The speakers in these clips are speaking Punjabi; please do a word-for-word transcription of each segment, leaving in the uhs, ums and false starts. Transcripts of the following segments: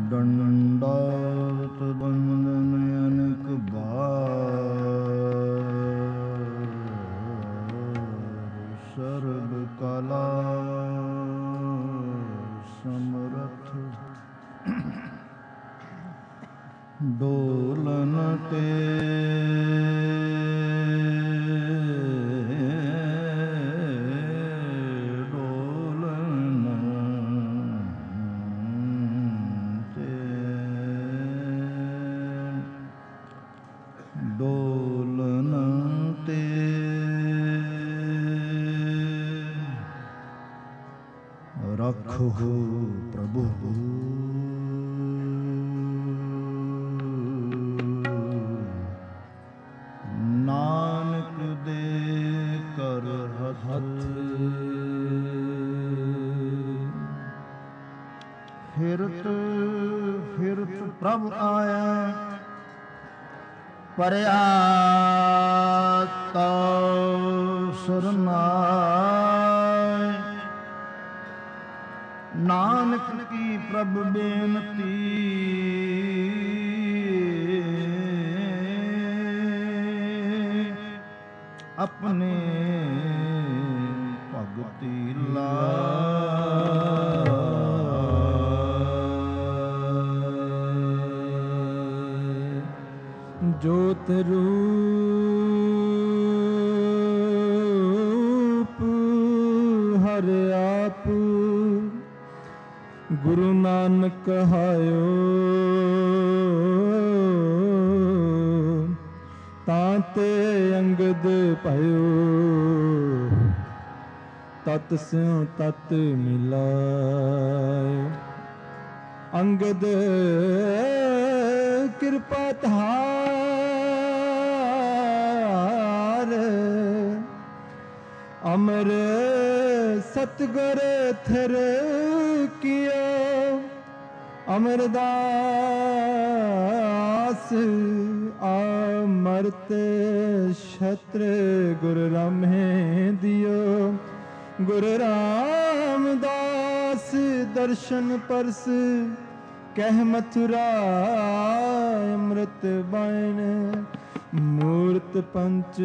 दंडात बंदन अनक बार सर्व कला समरथ डोलन ते रखो प्रभु नानक दे कर हथ फिरत फिरत प्रभु आया परया ता सरनाय नानक की प्रभ बेनती अपने भगति लाए जोत रूप हर आप गुरु नानक कहायो ताते अंगद भयो तत स्यों तत मिलाय अंगद कृपा धार अमर सतगुर थिर कियो अमरदास अमृत छत्र गुरु रामे दियो गुरु रामदास दर्शन परस कह मथुरा अमृत बाण मूर्त पंच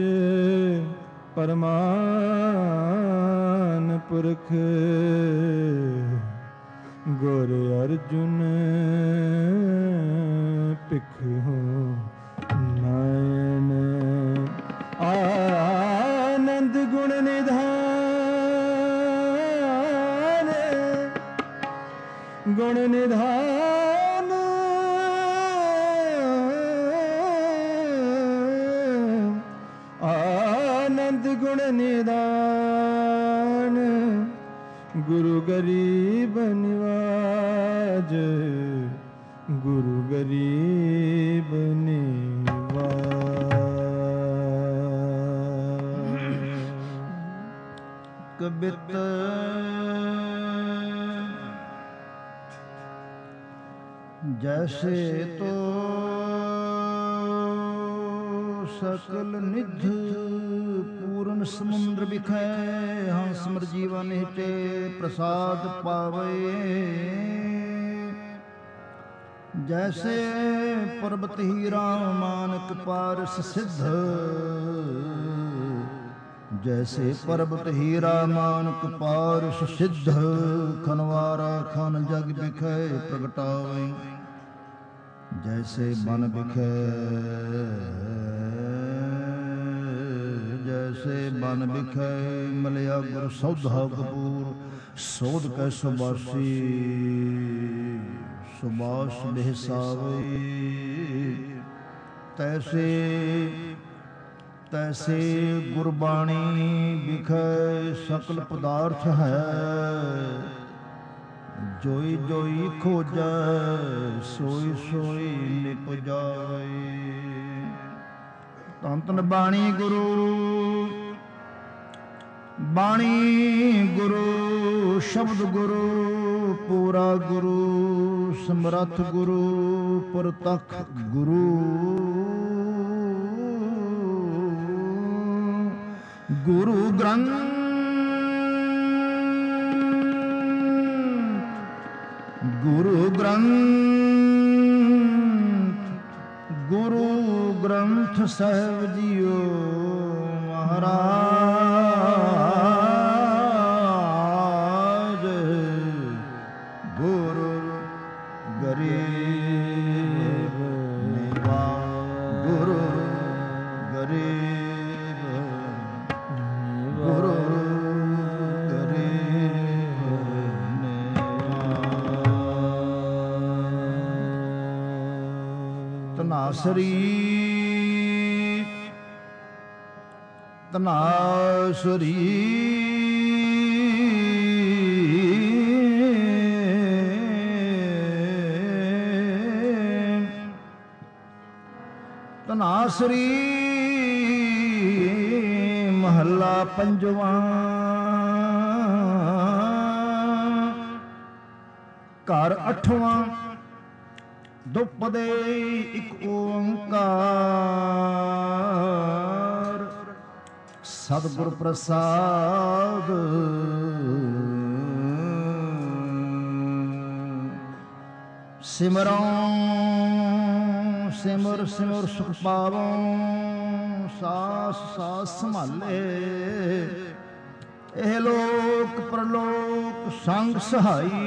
परमान पुरख गुर अर्जुन पिख हो नयन आनंद गुण निधान गुण निधान आनंद गुण निधान गुरु गरीब निवाज गुरु गरीब निवाज कबित जैसे तो सकल निध पूर्ण समुद्र बिखै हंस मर जीवन हिते प्रसाद पावे जैसे पर्वत हीरा मानक पारस सिद्ध जैसे पर्वत हीरा मानक पारस सिद्ध खनवारा खन जग बिखै प्रगटावे जैसे बन बिखै जैसे बन बिखै मलिया गुर सौधा कपूर सौध कै सुबासी सुबास बेहसावे तैसे तैसे गुरबाणी बिखै सकल पदार्थ है जोई जोई खोजै सोई सोई निप जाए धन धन बाणी गुरु बाणी गुरु शब्द गुरु पूरा गुरु समरथ गुरु परतख गुरु गुरु ग्रंथ ਗੁਰੂ ਗ੍ਰੰਥ ਗੁਰੂ ਗ੍ਰੰਥ ਸਾਹਿਬ ਜੀਓ ਮਹਾਰਾਜ ਗੁਰੂ ਗਰੀਬ ਨਿਵਾਜ ਗੁਰੂ ਗਰੀਬ ਗੁਰੂ ਤਨਾਸਰੀ ਤਨਾਸਰੀ ਤਨਾਸਰੀ ਮਹੱਲਾ ਪੰਜਵਾਂ ਘਰ ਅੱਠਵਾਂ ਦੁਪਦੇ ਇੱਕ ਓੰਕਾਰ ਸਤਿਗੁਰ ਪ੍ਰਸਾਦ ਸਿਮਰੋ ਸਿਮਰ ਸਿਮਰ ਸੁਖ ਪਾਵੋ ਸਾਸ ਸਾਸ ਸੰਭਾਲੇ ਇਹ ਲੋਕ ਪ੍ਰਲੋਕ ਸੰਗ ਸਹਾਈ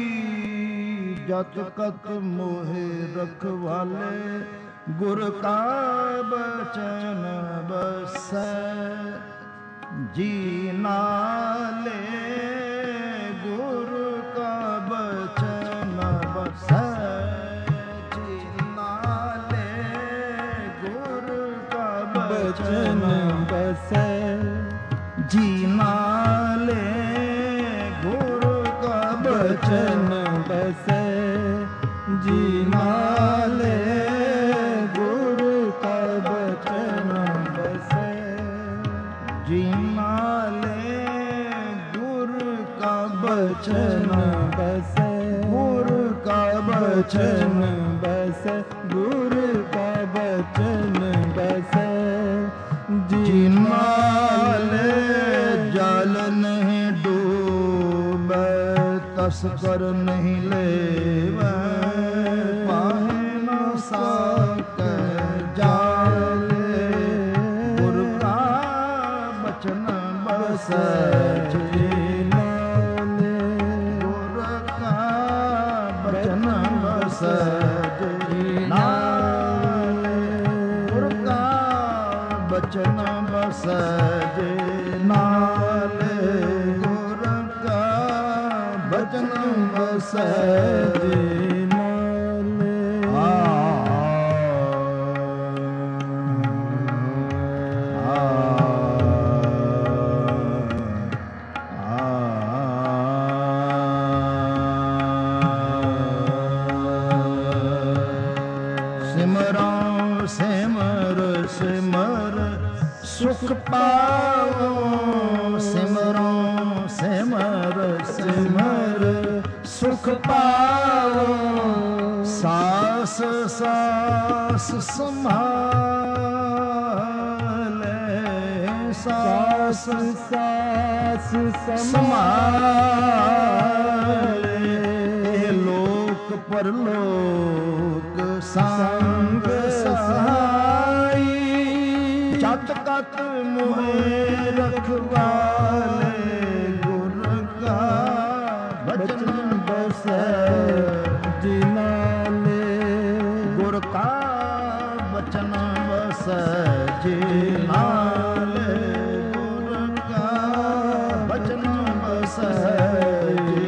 ਜਤ ਕਤ ਮੋਹਿ ਰਖਵਾਲੇ ਗੁਰ ਕਾ ਬਚਨ ਬਸੈ ਜੀ ਨਾਲੇ ਗੁਰ ਕਾ ਬਚਨ ਬਸੈ ਜੀ ਨਾਲੇ ਗੁਰ ਕਾ ਬਚਨ ਬਸੈ ਜੀ ਨਾਲੇ ਗੁਰ ਕਾ ਬਚਨ ਬਸੈ ਜੀ ਨਾਲੇ ਗੁਰੂ ਕਾ ਬਚਨ ਬਸੈ ਜੀ ਨਾਲੇ ਗੁਰੂ ਕਾ ਬਚਨ ਬਸੈ ਗੁਰੂ ਕਾ ਬਚਨ ਬਸੈ ਗੁਰੂ ਕਾ ਬਚਨ ਬਸੈ ਜੀ ਨਾਲੇ ਜਲ ਨਹੀਂ ਡੂਬੈ ਤਸਕਰ ਨਹੀਂ ਲੈਵੈ ਪਾਹੇ ਨ ਸਕੈ ਜਾਲੇ ਗੁਰ ਕਾ ਬਚਨ ਬਸੈ ਜੀ ਨਾਲੇ ਗੁਰ ਕਾ ਬਚਨ ਬਸੈ ਜੀ ਨਾਲੇ ਗੁਰ ਕਾ ਬਚਨ ਬਸੈ ਜੀ ਨਾਲੇ ਗੁਰ ਕਾ ਬਚਨ ਬਸੈ ਜੀ ਨਾਲੇ ਆ ਆ ਸਿਮਰੋ ਸਿਮਰ ਸਿਮਰ ਸੁਖ ਪਾਵੋ ਸਿਮਰੋ ਸਿਮਰ ਸਿਮਰ ਸੁਖ ਪਾਵੋ ਸਾਸ ਸਾਸ ਸੰਭਾਲੇ ਸਾਸ ਸਾਸ ਸੰਭਾਲੇ ਲੋਕ ਪਰਲੋਕ ਸੰਗ ਸਹਾਈ ਜਤ ਕਤ ਮੋਹਿ ਰਖਵਾਲੇ ਗੁਰ ਕਾ ਬਚਨ ਬਸੈ ਜੀ ਨਾਲੇ ਗੁਰ ਕਾ ਬਚਨ ਬਸੈ ਜੀ ਨਾਲੇ ਗੁਰ ਕਾ ਬਚਨ ਬਸੈ ਜੀ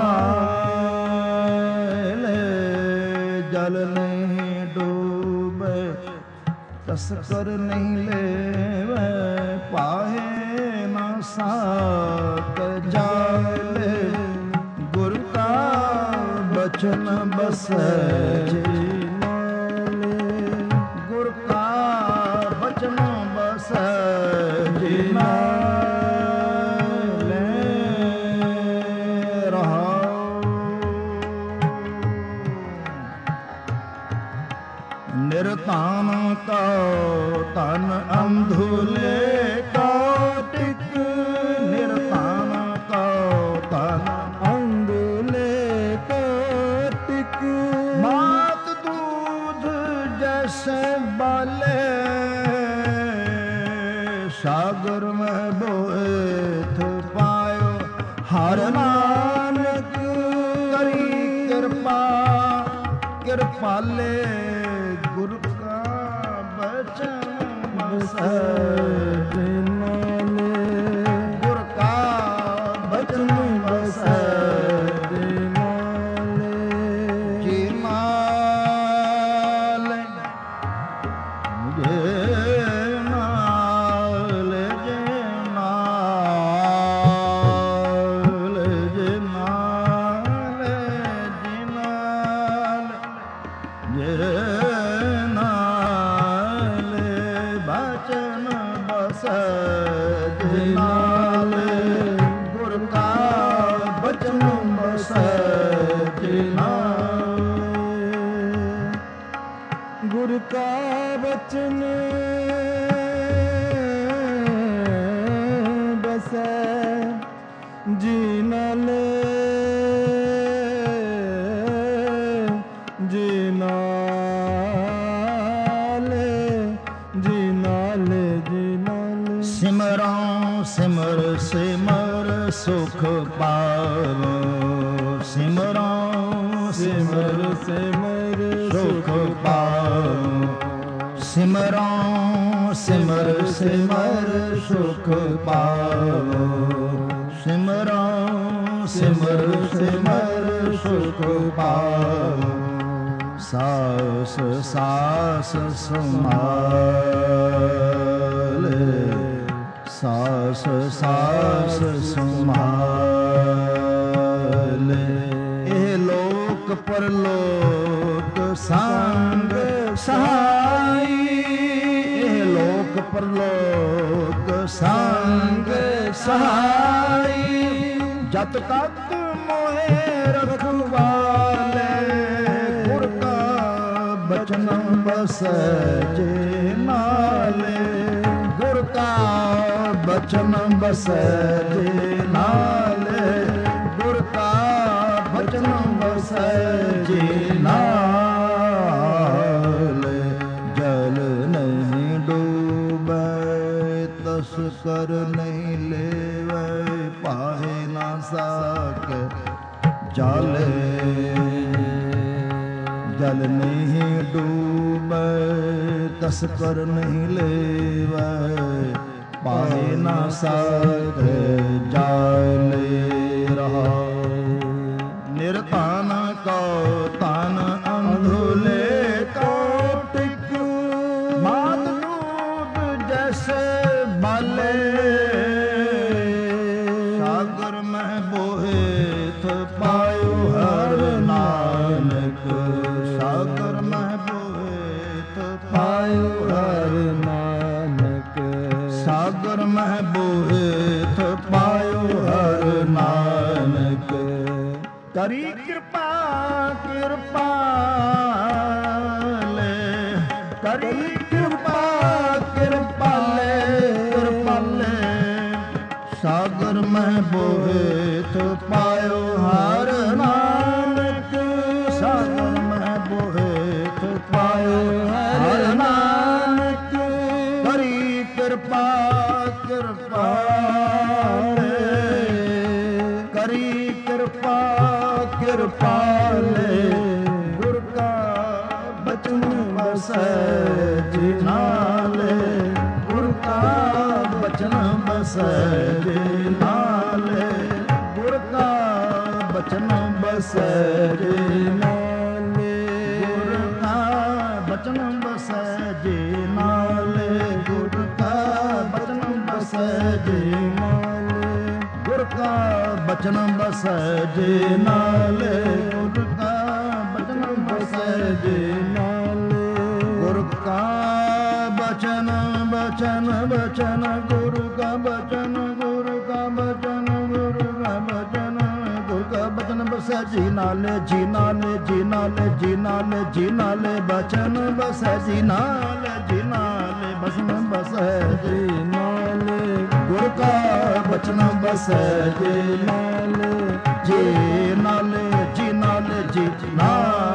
ਨਾਲੇ ਜਲ ਨਹੀਂ ਡੂਬੈ ਤਸਕਰ ਨਹੀਂ ਲੈਵੈ ਪਾਹੇ ਨ ਸਾਕ ਜਾਲੇ ਗੁਰ ਕਾ ਬਚਨ ਬਸੈ ਜੀ ਨਾਲੇ ਗੁਰ ਕਾ ਬਚਨ ਬਸੈ ਜੀ ਨਾਲੇ ਰਹਾਉ ਨਿਰਤਾਨ ਕਾ ਤਨ ਅੰਧੁਲੇ ਕੋਟਿਕ ਨਿਰਤਾਨ ਕਾ ਤਨ ਅੰਧੁਲੇ ਕੋਟਿਕ ਮਾਤ ਦੂਧ ਜੈਸੇ ਬਾਲੇ ਸਾਗਰ ਮਹਿ ਬੋਏ ਥ ਪਾਇਓ ਹਰ ਨਾਨਕ ਕਰੀ ਕਿਰਪਾ ਕਿਰਪਾਲੇ ਗੁਰ ਕਾ ਬਚਨ ਬਸੈ ਨਾਲੇ ਗੁਰ ਕਾ ਬਚਨ ਬਸੈ ਗੁਰ ਕਾ ਬਚਨ ਬਸੈ ਜੀ ਨਾਲੇ ਜੀ ਨਾਲੇ ਜੀ ਨਾਲੇ ਜੀ ਨਾਲੇ ਸਿਮਰਾਂ ਸਿਮਰ ਸਿਮਰ ਸੁਖ ਪਾਵੋ ਸਿਮਰਾਂ ਸਿਮਰ ਸਿਮਰ ਸੁਖ ਪਾਵੋ ਸਿਮਰਾਂ ਸਿਮਰ ਸਿਮਰ ਸੁਖ ਪਾਵੋ ਸਿਮਰਾਂ ਸਿਮਰ ਸਿਮਰ ਸੁਖ ਪਾਵੋ ਸਾਸ ਸਾਸ ਸੰਭਾਲੇ ਸਾਸ ਸਾਸ ਸੰਭਾਲੇ ਇਹ ਲੋਕ ਪਰਲੋਕ ਸੰਗ ਸਹਾਈ ਇਹ ਲੋਕ ਪਰਲੋਕ ਸੰਗ ਸਹਾਈ ਜਤ ਤਤ ਮੋਹਿ ਰਖਵਾਲੇ ਗੁਰ ਕਾ ਬਚਨ ਬਸੈ ਜੇ ਨਾਲੇ ਗੁਰ ਕਾ ਬਚਨ ਬਸੈ ਜੇ ਨਾਲੇ ਗੁਰ ਕਾ ਬਚਨ ਬਸੈ ਜੇ ਨਾਲੇ ਜਲ ਨਹੀਂ ਡੂਬੈ ਤਸ ਕਰ ਨਹੀਂ ਲੇਵੈ ਪਾਹੇ ਨਾ ਸਾਕੇ ਜਾਲੇ ਜਲ ਨਹੀਂ ਡੂਬੈ ਤਸ ਕਰ ਨਹੀਂ ਲੇਵੈ ਪਾਹੇ ਨਾ ਸਾਕੇ ਜਾਲੇ ਰਹਾ ਨਿਰਧਨ ਕੋ ਤਨ ਅੰਧੁਲੇ ਕੋ ਟਿਕ ਮਾਤ ਦੂਧ ਜੈਸੇ ਬਾਲੇ ਸਾਗਰ ਮਹਿ ਬੋਹੇ ਥ ਪਾਇਓ ਹਰ ਨਾਨਕ ਸਾਗਰ ਮਹਿ ਬੋਹੇ ਥ ਪਾਇਓ ਹਰ ਨਾਨਕ ਸਾਗਰ ਮਹਿ ਬੋਹੇ ਥ ਪਾਇਓ ਹਰ ਨਾਨਕ ਕਰੀ ਕਿਰਪਾ ਕਿਰਪਾਲੇ ਕਰੀ ਕਿਰਪਾ ਕਿਰਪਾਲੇ ਕਿਰਪਾਲੇ ਸਾਗਰ ਮਹਿ ਬੋਹੇ ਥ ਪਾਇਓ ਹਰ ਨਾਨਕ ਸਾਗਰ ਮਹਿ ਬੋਹੇ ਥ ਪਾਇਓ ਹਰ ਨਾਨਕ ਕਰੀ ਕਿਰਪਾ ਕਿਰਪਾਲੇ ਕਰੀ ਕਿਰਪਾ ਕਿਰਪਾਲੇ ਗੁਰ ਕਾ ਬਚਨ ਬਸੈ ਜੀ ਨਾਲੇ ਗੁਰ ਕਾ ਬਚਨ ਬਸੈ ਜੀ ਨਾਲੇ ਗੁਰ ਕਾ ਬਚਨ ਬਸੈ ਜੀ ਨਾਲੇ ਗੁਰ ਕਾ ਬਚਨ ਬਸੈ ਜੀ ਨਾਲੇ ਗੁਰ ਕਾ ਬਚਨ ਬਸੈ ਜੀ ਨਾਲੇ ਗੁਰ ਕਾ ਬਚਨ ਬਸੈ ਜੇ ਨਾਲੇ ਗੁਰ ਕਾ ਬਚਨ ਬਸੈ ਜੇ ਨਾਲੇ ਗੁਰ ਕਾ ਬਚਨ ਬਚਨ ਬਚਨ ਗੁਰੂ ਕਾ ਬਚਨ ਗੁਰੂ ਕਾ ਬਚਨ ਗੁਰੂ ਕਾ ਬਚਨ ਗੁਰੂ ਕਾ ਬਚਨ ਬਸੈ ਜੀ ਨਾਲੇ ਜੀ ਨਾਲੇ ਜੀ ਨਾਲੇ ਜੀ ਨਾਲੇ ਜੀ ਨਾਲੇ ਬਚਨ ਬਸੈ ਜੀ ਨਾਲੇ ਜੀ ਨਾਲੇ ਬਚਨ ਬਸੈ ਜੀ ਨਾਲੇ ਗੁਰ ਕਾ ਬਚਨ ਬਸੈ ਜੀ ਨਾਲੇ ਜੀ ਨਾਲੇ ਜੀ ਨਾਲੇ ਜੀ ਨਾਲੇ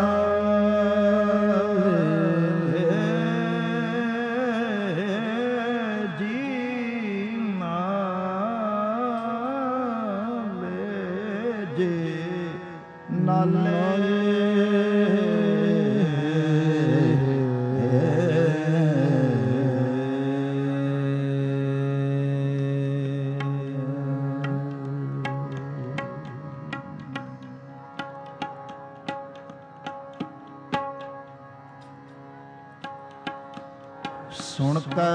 ਸੁਣ ਕੇ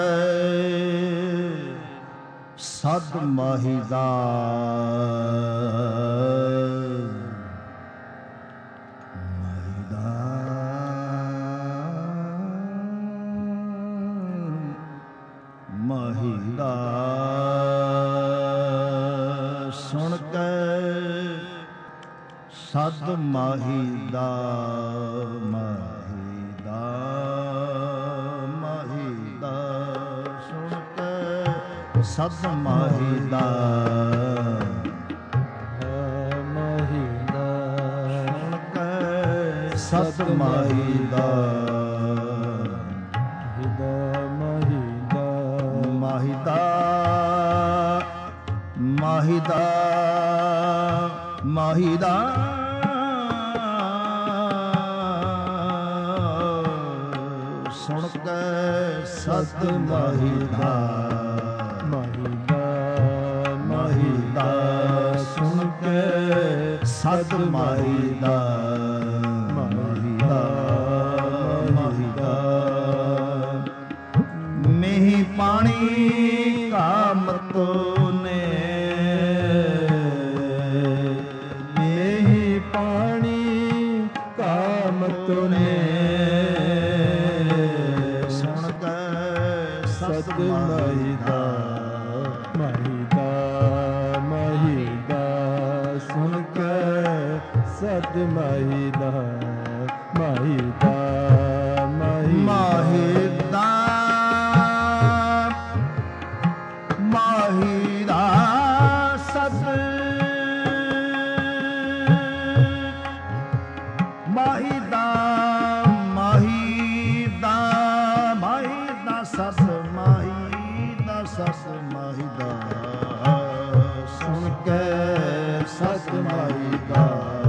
ਸਦ ਮਾਹੀ ਦਾ ਮਾਹੀ ਦਾ ਮਾਹੀ ਦਾ ਸੁਣ ਕੇ ਸਦ ਮਾਹੀ ਦਾ ਸਤ ਮਾਹੀ ਦਾ ਮਾਹੀ ਦਾ ਸੁਣ ਕੇ ਸਤ ਮਾਹੀ ਦਾ ਮਾਹੀ ਦਾ ਮਾਹੀ ਦਾ ਮਾਹੀ ਦਾ ਮਾਹੀ ਦਾ ਸੁਣ ਕੇ ਸਤ ਮਾਹੀ ਦਾ ਸੁਣ ਕੇ ਸਦ ਮਾਹੀ ਦਾ ਮਾਹੀ ਦਾ ਮਾਹੀ ਦਾ ਮੀਂਹ ਪਾਣੀ ਕਾਮਤ ਨੇ ਮੀਂਹ ਪਾਣੀ ਕਾਮਤ ਨੇ ਸੁਣ ਕੇ ਸਦ ਮਾਹੀ ਦਾ ਸਤ ਮਾਹੀ ਦਾ ਮਾਹੀ ਦਾ ਮਾਹੀ ਦਾ ਮਾਹੀ ਦਾ ਸਤ ਮਾਹੀ ਦਾ ਮਾਹੀ ਦਾ ਮਾਹੀ ਦਾ ਸਤ ਮਾਹੀ ਦਾ ਸਤ ਮਾਹੀ ਦਾ ਸੁਣ ਕੇ ਸਤ ਮਾਹੀ ਦਾ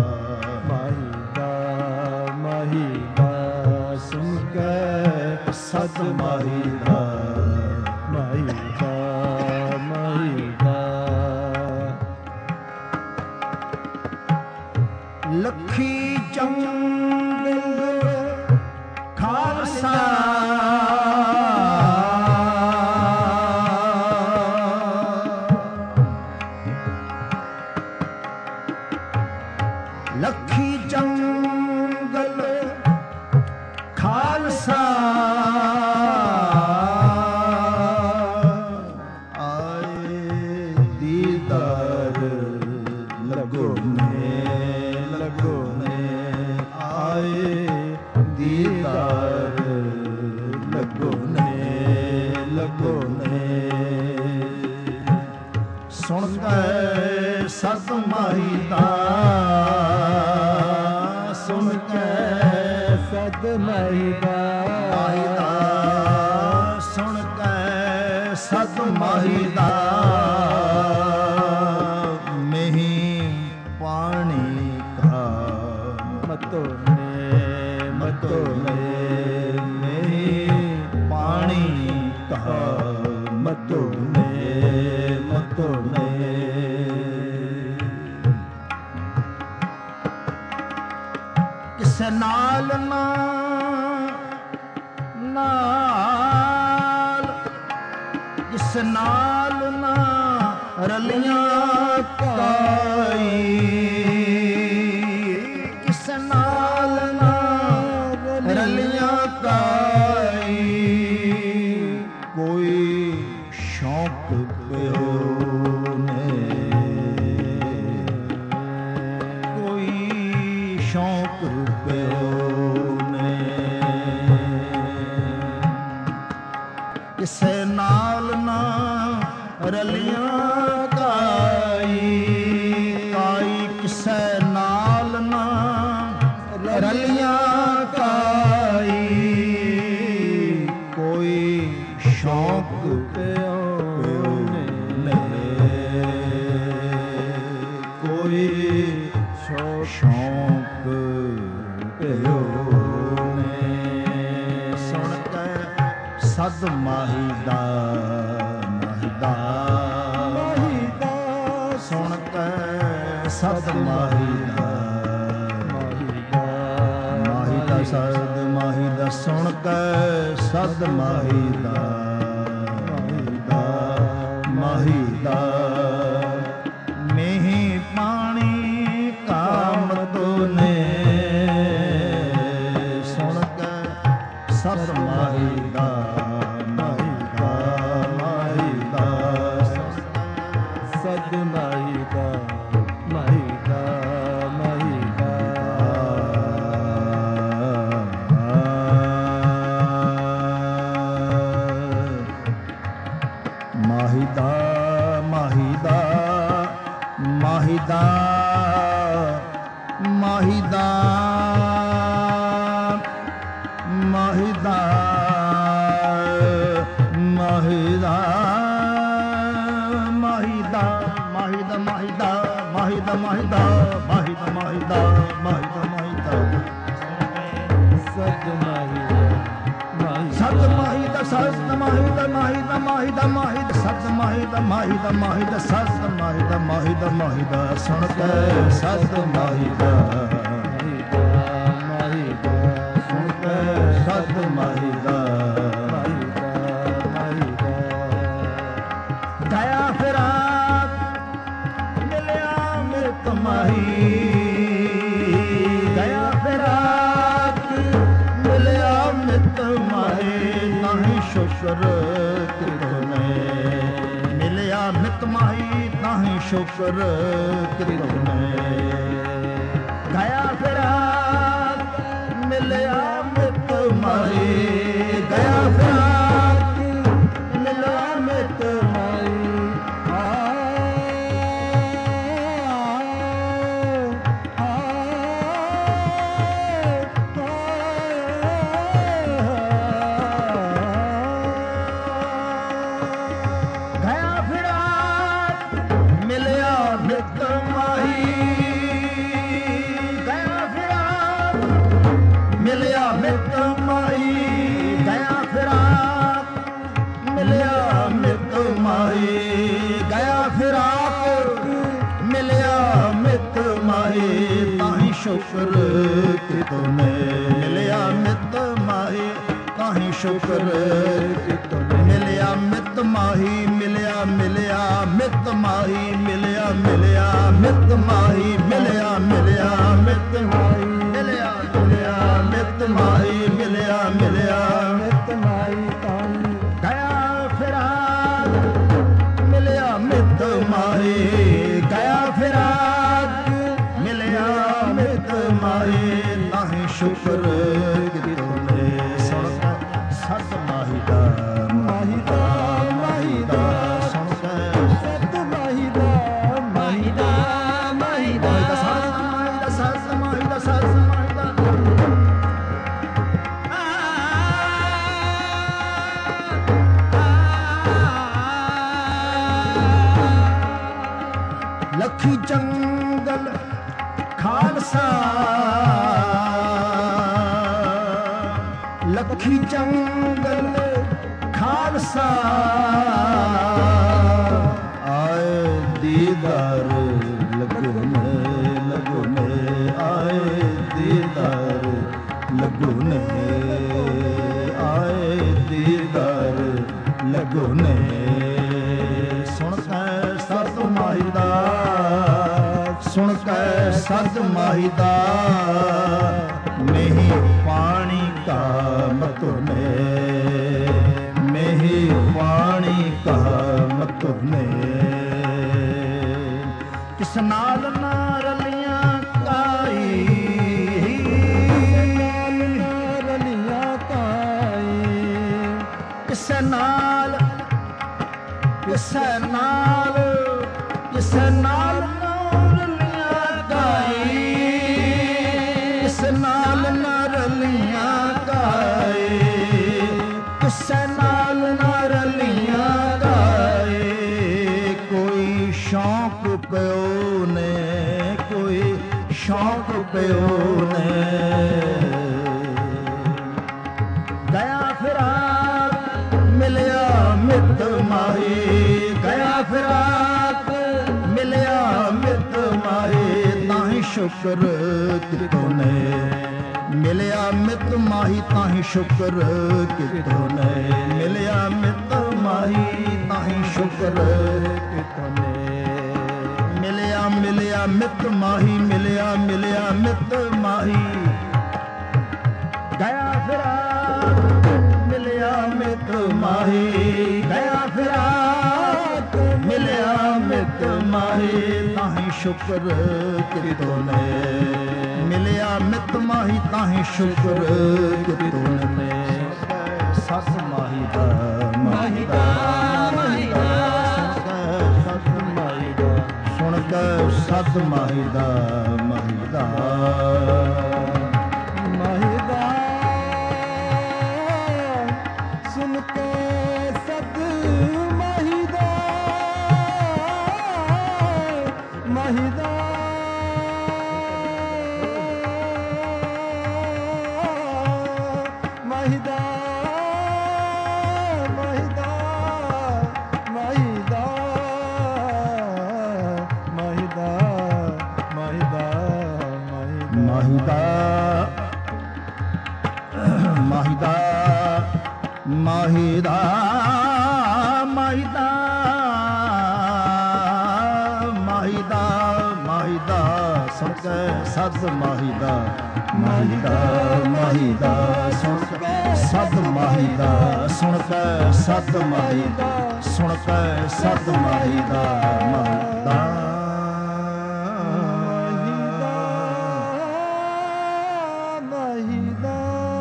ਸਤ ਮਾਹੀ ਦਾ ਮਾਹੀ ਦਾ ਮਾਹੀ ਦਾ ਲੱਖੀ ਜੰਗਲ ਖਾਲਸਾ ਲੱਖੀ ਜੰਗਲ ਖਾਲਸਾ ਸੁਣ ਕੇ ਸਤ ਮਾਹੀ ਦਾ ਸੁਣ ਕੇ ਸਤ ਮਾਹੀ ਦਾ ਮਾਹੀ ਦਾ ਸੁਣ ਕੇ ਸਤ ਮਾਹੀ ਦਾ ਮੀਂਹ ਪਾਣੀ ਕਾ ਮਤੋ ਨੇ ਮਤੋ ਨੇ ਮੀਂਹ ਪਾਣੀ ਕਾ ਮਤੋ ਨੇ ਮਤੋ ਨੇ ਕਿਸੇ ਨਾਲ ਨਾ ਨਾਲ ਕਿਸ ਨਾਲ ਨਾ ਰਲੀਆਂ ਕਾਈ ਕਿਸ ਨਾਲ ਨਾ ਰਲੀਆਂ ਕਾਈ ਕੋਈ ਸ਼ੌਕ ਪਿਓ ਨੇ ਕੋਈ ਸ਼ੌਕ ਪਿਓ ਨੇ ਕਿਸੇ ਨਾਲ ਨਾ ਰਲੀਆਂ ਕਾਈ ਕਾਈ ਕਿਸੇ ਨਾਲ ਨਾ ਰਲੀਆਂ ਕਾਈ ਕੋਈ ਸ਼ੌਕ ਪਿਓ ਨੇ ਕੋਈ ਸ਼ੌਕ ਸਦ ਮਾਹੀ ਦਾ ਮਾਹੀ ਦਾ ਮਾਹੀ ਦਾ ਸੁਣ ਕੇ ਸਦ ਮਾਹੀ ਦਾ ਮਾਹੀ ਦਾ ਮਾਹੀ ਦਾ ਸਦ ਮਾਹੀ ਦਾ ਸੁਣ ਕੇ ਸਦ ਮਾਹੀ ਦਾ ਮਾਹੀ ਦਾ ਮਾਹੀ ਦਾ ਮੀਂਹ ਪਾਣੀ ਕਾਮ ਤੋਨੇ ਸੁਣ ਕੇ ਸਦ ਮਾਹੀ ਦਾ ਮਾਹੀ ਦਾ ਮਾਹੀ ਦਾ ਸਦ ਮਾਹੀ ਦਾ ਮਾਹੀ ਦਾ ਮਾਹੀ ਦਾ ਮਾਹੀ ਦਾ ਮਾਹੀ ਦਾ ਮਾਹੀ ਦਾ ਮਾਹੀ ਦਾ ਮਾਹੀ ਦਾ ਮਾਹੀ ਦਾ ਮਾਹੀ ਦਾ ਮਾਹੀ ਦਾ ਮਾਹੀ ਦਾ ਮਾਹੀ ਦਾ ਮਾਹੀ ਦਾ ਮਾਹੀ ਦਾ ਮਾਹੀ ਦਾ ਮਾਹੀ ਦਾ ਮਾਹੀ ਦਾ ਸਦ ਮਾਹੀ ਦਾ ਮਾਹੀ ਸਤ ਮਾਹੀ ਦਾ ਸਤ ਮਾਹੀ ਦਾ ਮਾਹੀ ਦਾ ਮਾਹੀ ਦਾ ਮਾਹੀ ਦਾ ਸਤ ਮਾਹੀ ਦਾ ਮਾਹੀ ਦਾ ਮਾਹੀ ਦਾ ਸਤ ਮਾਹੀ ਦਾ ਮਾਹੀ ਦਾ ਮਾਹੀ ਦਾ ਸੁਣ ਕੇ ਸਤ ਮਾਹੀ ਦਾ ਮਾਹੀ ਦਾ ਮਾਹੀ ਦਾ ਸੁਣ ਕੇ ਸਤ ਮਾਹੀ ਦਾ ਮਾਹੀ ਦਾ ਮਾਹੀ ਦਾ ਦਇਆ ਫਿਰਾਕ ਮਿਲਿਆ ਮਿਤ ਮਾਹੀ ਦਇਆ ਫਿਰਾਕ ਮਿਲਿਆ ਮਿਤ ਮਾਹੀ ਨਹੀਂ ਸ਼ੁਕਰ ਕਿਤਨੇ ਮਿਲਿਆ ਮਿਤ ਮਾਹੀ ਨਹੀਂ ਸ਼ੁਕਰ ਕਿਤਨੇ ਦਇਆ ਫਿਰਾਕ ਮਿਲਿਆ ਮਿਤ ਮਾਹੀ ਦਇਆ ਫਿਰਾਕ ਮਿਲਿਆ ਮਿਤ ਮਾਹੀ ਦਇਆ ਫਿਰਾਕ ਮਿਲਿਆ ਮਿਤ ਮਾਹੀ ਦਇਆ ਫਿਰਾਕ ਮਿਲਿਆ ਮਿਤ ਮਾਹੀ ਦਇਆ ਫਿਰਾਕ ਮਿਲਿਆ ਮਿਤ ਮਾਹੀ ਗਿਆ ਫਿਰਾਕ ਮਿਲਿਆ ਮਿਤ ਮਾਹੀ ਤਾਹੀਂ ਸ਼ੁਕਰ ਕਿਤਨੇ ਮਿਲਿਆ ਮਿਤ ਮਾਹੀ ਤਾਹੀਂ ਸ਼ੁਕਰ ਕਿਤਨੇ ਮਿਲਿਆ ਮਿਤ ਮਾਹੀ ਮਿਲਿਆ ਮਿਲਿਆ ਮਿਤ ਮਾਹੀ ਮਿਲਿਆ ਮਿਲਿਆ ਮਿਤ ਮਾਹੀ ਮਿਲਿਆ ਮਿਲਿਆ ਮਿਤ ਮਾਹੀ ਮਿਲਿਆ ਮਿਲਿਆ ਮਿਤ ਮਾਹੀ ਮਿਲਿਆ ਮਿਲਿਆ ਮਿਤ ਮਾਹੀ ਤਾਈ ਗਿਆ ਫਿਰਾਕ ਮਿਲਿਆ ਮਿਤ ਮਾਹੀ ਗਿਆ ਫਿਰਾਕ ਮਿਲਿਆ ਮਿਤ ਮਾਹੀ ਨਹੀਂ ਸ਼ੁਕਰ ਕਿਤਨੇ ਸੁਣ ਕੇ ਸਤ ਮਾਹੀ ਦਾ ਮਾਹੀ ਦਾ ਮਾਹੀ ਦਾ ਸੁਣ ਕੇ ਸਤ ਮਾਹੀ ਦਾ ਮਾਹੀ ਦਾ ਮਾਹੀ ਦਾ ਮਾਹੀ ਦਾ ਸਤ ਮਾਹੀ ਦਾ ਸਤ ਮਾਹੀ ਦਾ ਸਤ ਮਾਹੀ ਦਾ ਲੱਖੀ ਜੰਗਲ ਖਾਲਸਾ ਲੱਖੀ ਜੰਗਲ ਖਾਲਸਾ ਆਏ ਦੀਦਾਰ ਲਗੁਨੇ ਲਗੁਨੇ ਆਏ ਦੀਦਾਰ ਲਗੁਨੇ ਆਏ ਦੀਦਾਰ ਲਗੁਨੇ ਸੁਣ ਕੇ ਸਤ ਮਾਹੀ ਦਾ ਸੁਣ ਕੇ ਸਤ ਮਾਹੀ ਦਾ ਮੀਂਹ ਪਾਣੀ ਕਾ ਮਤੁਨੇ ਮੀਂਹ ਪਾਣੀ ਕਾ ਮਤੁਨੇ ਕਿਸ ਨਾਲ ਨਾ ਰਲੀਆਂ ਕਾਈ ਰਲੀਆਂ ਕਾਈ ਕਿਸੇ ਨਾਲ ਕਿਸੇ ਨਾਲ ਕਿਸੇ ਨਾਲ ਰਲੀਆਂ ਕਾਈ ਕਿਸੇ ਨਾਲ ਨਾ ਰਲੀਆਂ ਕਾਈ ਕਿਸੇ ਨਾਲ ਨਾ ਰਲੀਆਂ ਕਾਈ ਕੋਈ ਸ਼ੌਕ ਪਿਓ ਨੇ ਕੋਈ ਸ਼ੌਕ ਪਿਓ ਨੇ ਦਇਆ ਫਿਰਾਕ ਸ਼ੁਕਰ ਕਿਤੋਂ ਨੇ ਮਿਲਿਆ ਮਿਤ ਮਾਹੀ ਤਾਹੀਂ ਸ਼ੁਕਰ ਕਿਤੋਂ ਨੇ ਮਿਲਿਆ ਮਿਤ ਮਾਹੀ ਤਾਹੀਂ ਸ਼ੁਕਰ ਕਿਤੋਂ ਨੇ ਮਿਲਿਆ ਮਿਲਿਆ ਮਿਤ ਮਾਹੀ ਮਿਲਿਆ ਮਿਲਿਆ ਮਿਤ ਮਾਹੀ ਗਿਆ ਫਿਰਾਕ ਮਿਲਿਆ ਮਿਤ ਮਾਹੀ ਗਿਆ ਫਿਰਾਕ ਮਿਲਿਆ ਮਿਤ ਮਾਹੀ ਤਾਹੀਂ ਸ਼ੁਕਰ ਕਿਤੋਂ ਨੇ ਮਿਲਿਆ ਮਿਤ ਮਾਹੀ ਤਾਹੀਂ ਸ਼ੁਕਰ ਕਿਤੋਂ ਨੇ ਸਸ ਮਾਹੀ ਦਾ ਮਾਹੀ ਦਾ ਮਾਹੀ ਦਾ ਸਸ ਮਾਹੀ ਦਾ ਸੁਣ ਕੇ ਸਤ ਮਾਹੀ ਦਾ ਮਾਹੀ ਦਾ ਮਾਹੀ ਦਾ ਸੁਣ ਕੇ ਸਤ ਮਾਹੀ ਦਾ ਮਾਹੀ ਦਾ ਮਾਹੀਦਾ ਮਾਹੀਦਾ ਮਾਹੀਦਾ ਮਾਹੀਦਾ ਮਾਹੀਦਾ ਮਾਹੀਦਾ ਮਾਹੀਦਾ ਮਾਹੀਦਾ ਮਾਹੀਦਾ ਮਾਹੀਦਾ ਮਾਹੀਦਾ ਸੁਣ ਕੇ ਸਤ ਮਾਹੀਦਾ ਮਾਹੀਦਾ ਮਾਹੀਦਾ ਸੁਣ ਕੇ ਸਤ ਮਾਹੀਦਾ ਸੁਣ ਕੇ ਸਤ ਮਾਹੀਦਾ ਸੁਣ ਕੇ ਸਤ ਮਾਹੀਦਾ ਮਾਹੀਦਾ ਮਾਹੀਦਾ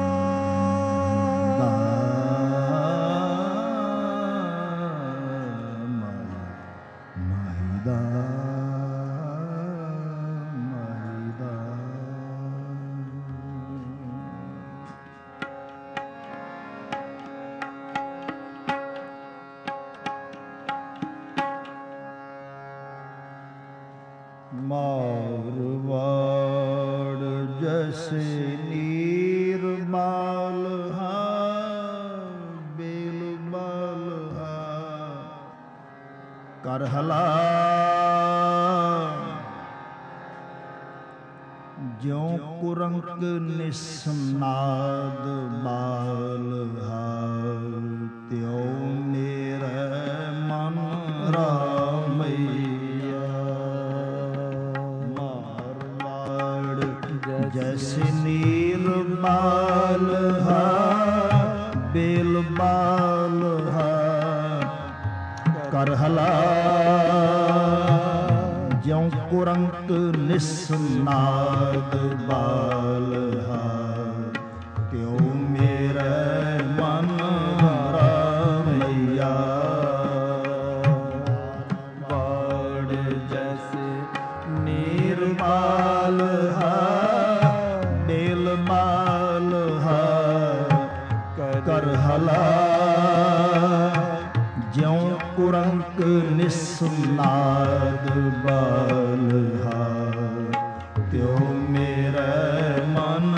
ਮਾਹੀਦਾ ਮਾਰਵਾੜ ਜੈਸੇ ਨੀਰ ਮਾਲ ਹਾ ਬੇਲ ਮਾਲ ਹਾ ਕਰ ਹਲਾ ਜਿਉ ਕੁਰੰਕ ਨਿਸਨਾਦ ਬਾਲ ਹਾ ਤਿਉ ਮੇਰੇ ਮਨ ਰਾਮਈਆ ਜੈਸੇ ਨੀਰ ਬਾਲ ਹਾ ਬੇਲ ਬਾਲ ਹਾ ਕਰ ਹਲਾ ਜਿਉ ਕੁਰੰਕ ਨਿਸਨਾਦ ਬਾਲ ਹਾ ਤਿਉ ਮੇਰੇ ਮਨ ਰਾਮਈਆ ਬਾੜ ਜੈਸੇ ਨੀਰ ਬਾਲ ਹਾ ਬੇਲ ਬਾਲ ਹਾ ਕਰ ਹਲਾ ਜਿਉ ਕੁਰੰਕ ਨਿਸਨਾਦ ਬਾਲ ਹਾ ਤਿਉ ਮੇਰੇ ਮਨ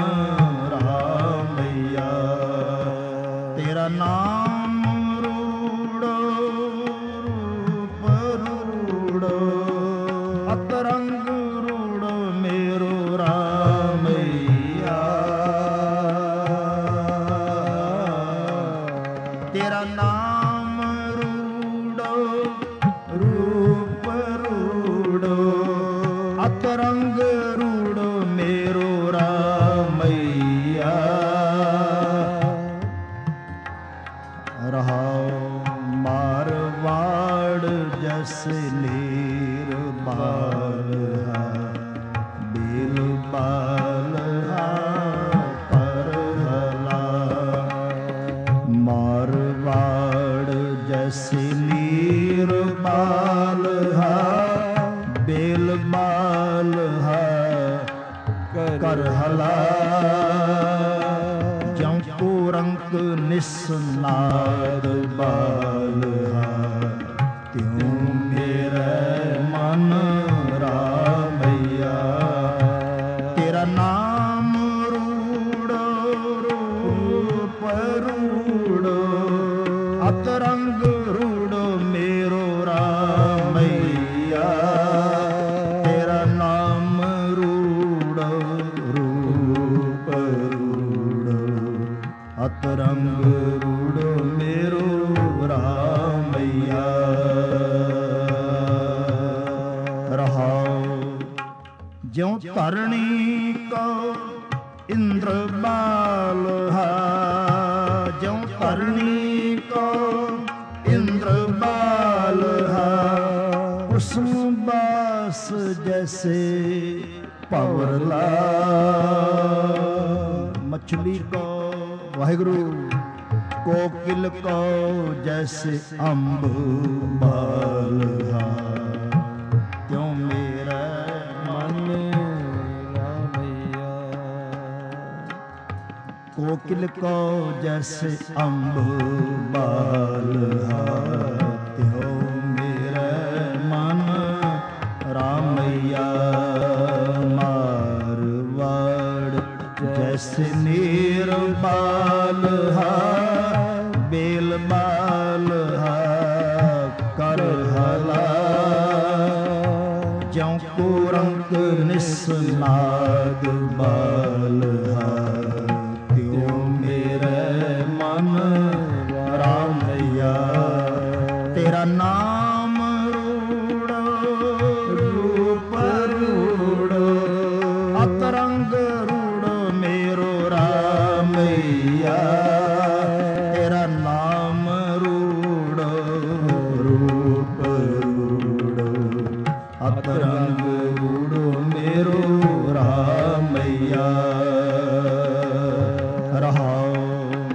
ਰਾਮਈਆ ਤੇਰਾ ਨਾਮ ਰੂੜੋ ਰੂਪ ਰੂੜੋ ਅਤਰੰਗ ਰੂੜੋ ਮੇਰੋ ਰਾਮਈਆ ਤੇਰਾ ਨਾਮ ਰੂੜੋ ਰੂਪ ਰੂੜੋ ਅਤਰੰਗ ਰੂੜੋ ਮੇਰੋ ਰਾਮਈਆ ਰਹਾਉ ਮਾਰਵਾੜ ਜਸ ਨੀਰ ਬਾਲ ਹਾ ਬੇਲ ਬਾਲ ਹਾ ਪਰ ਹਲਾ ਮਾਰਵਾੜ ਜਸ ਨੀਰ ਬਾਲ ਹਾ ਬੇਲ ਬਾਲ ਹਾ ਕਰ ਹਲਾ ਜਉ ਕੁਰੰਕ ਨਿਸਨਾਦ ਬਾਲ ਹਾ ਤਿਉ ਮੇਰੇ ਮਨ ਰਾਮਈਆ ਤੇਰਾ ਨਾਮ ਰੂੜੋ ਰੂਪ ਰੂੜੋ ਅਤਰੰਗ ਰੂੜੋ ਮੇਰੋ ਰਾਮਈਆ ਤੇਰਾ ਨਾਮ ਰੂੜੋ ਅਤ ਰੰਗ ਰੂੜੋ ਮੇਰੋ ਰਾਮਈਆ। ਰਹਾਉ ਜਿਉ ਧਰਣੀ ਕੋ ਇੰਦਰ ਬਾਲ ਹਾ, ਜਿਉ ਧਰਣੀ ਕੋ ਇੰਦਰ ਬਾਲ ਹਾ, ਕੁਸਮ ਬਾਸ ਜੈਸੇ ਭਵਰਲਾ। ਮਛਲੀ ਕੋ ਵਾਹਿਗੁਰੂ ਕੋਕਿਲ ਕੋ ਜੈਸੇ ਅੰਬ ਬਾਲ ਹਾ, ਤਿਉ ਮੇਰਾ ਮਨ ਰਾਮਈਆ। ਕੋਕਿਲ ਕੋ ਜੈਸੇ ਅੰਬ ਬਾਲ ਹਾ, ਤਿਉ ਮੇਰਾ ਮਨ ਰਾਮਈਆ। ਮਾਰਵਾੜ ਜੈਸੇ ਨੀਰ ਬਾਲ ਹਾ, ਬੇਲ ਬਾਲ ਹਾ ਕਰ ਹਲਾ। ਜਿਉ ਕੁਰੰਕ ਨਿਸਨਾਗ ਬਾਲ ਹਾ, ਤਿਉ ਮੇਰੇ ਮਨ ਰਾਮਈਆ। ਤੇਰਾ ਨਾਮ ਰੂੜੋ ਰੂਪ ਰੂੜੋ, ਅਤ ਰੰਗ ਰੂੜੋ ਮੇਰੋ ਰਾਮਈਆ। ਤੇਰਾ ਨਾਮ ਰੂੜੋ ਰੂਪ ਰੂੜੋ, ਅਤ ਰੰਗ ਰੂੜੋ ਮੇਰੋ ਰਾਮਈਆ। ਰਹਾਉ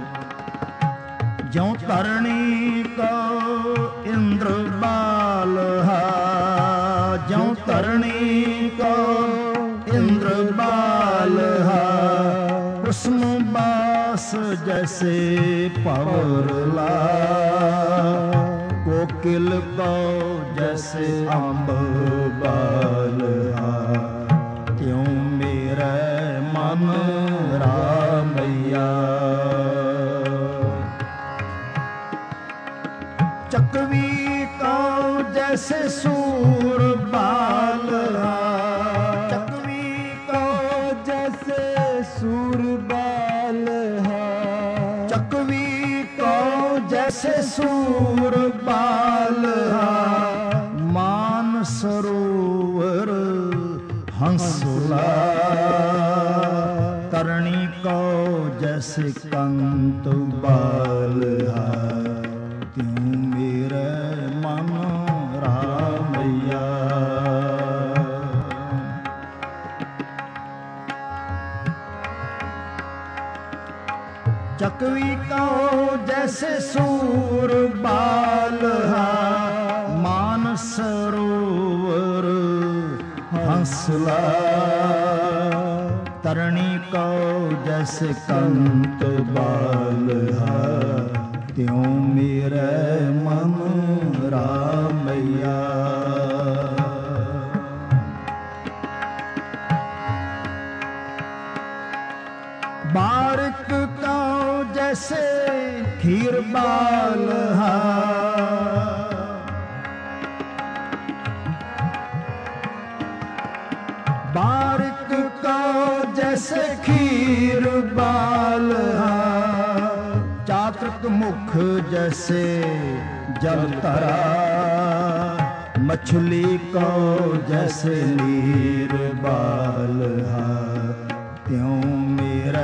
ਜਿਉ ਧਰਣੀ ਕੋ ਇੰਦਰ ਬਾਲ ਹਾ, ਜਿਉ ਧਰਣੀ ਕੋ ਇੰਦਰ ਬਾਲ ਹਾ, ਕੁਸਮ ਬਾਸ ਜੈਸੇ ਭਵਰਲਾ। ਕੋਕਿਲ ਕੋ ਜੈਸੇ ਅੰਬ ਬਾਲ ਹਾ, ਤਿਉ ਮੇਰਾ ਮਨ ਰਾਮਈਆ। ਚਕਵੀ ਕੋ ਜੈਸੇ ਸੂਰ ਬਾਲ ਹਾ, ਚਕਵੀ ਕੋ ਜੈਸੇ ਸੂਰ ਬਾਲ ਹਾ, ਚਕਵੀ ਕੋ ਜੈਸੇ ਸੂਰ ਬਾਲ ਹਾ, ਮਾਨ ਸਰੋਵਰ ਹੰਸਲਾ। ਕਰਣੀ ਕੋ ਜੈਸੇ ਕੰਤ ਬਾਲ ਹਾ, ਤਿਉ ਮੇਰੇ ਮਨ ਰਾਮਈਆ। चकवी को जैसे सूर बाल हा, मान सरोवर हंसला। तरणी को जैसे कंत बाल हा, त्यों मेरे मन रामैया। बारिक का जैसे खीर बाल हा, बारिक का जैसे खीर बाल हा, चातक मुख जैसे जल तरा, मछली को जैसे नीर बाल हा, त्यों मेरा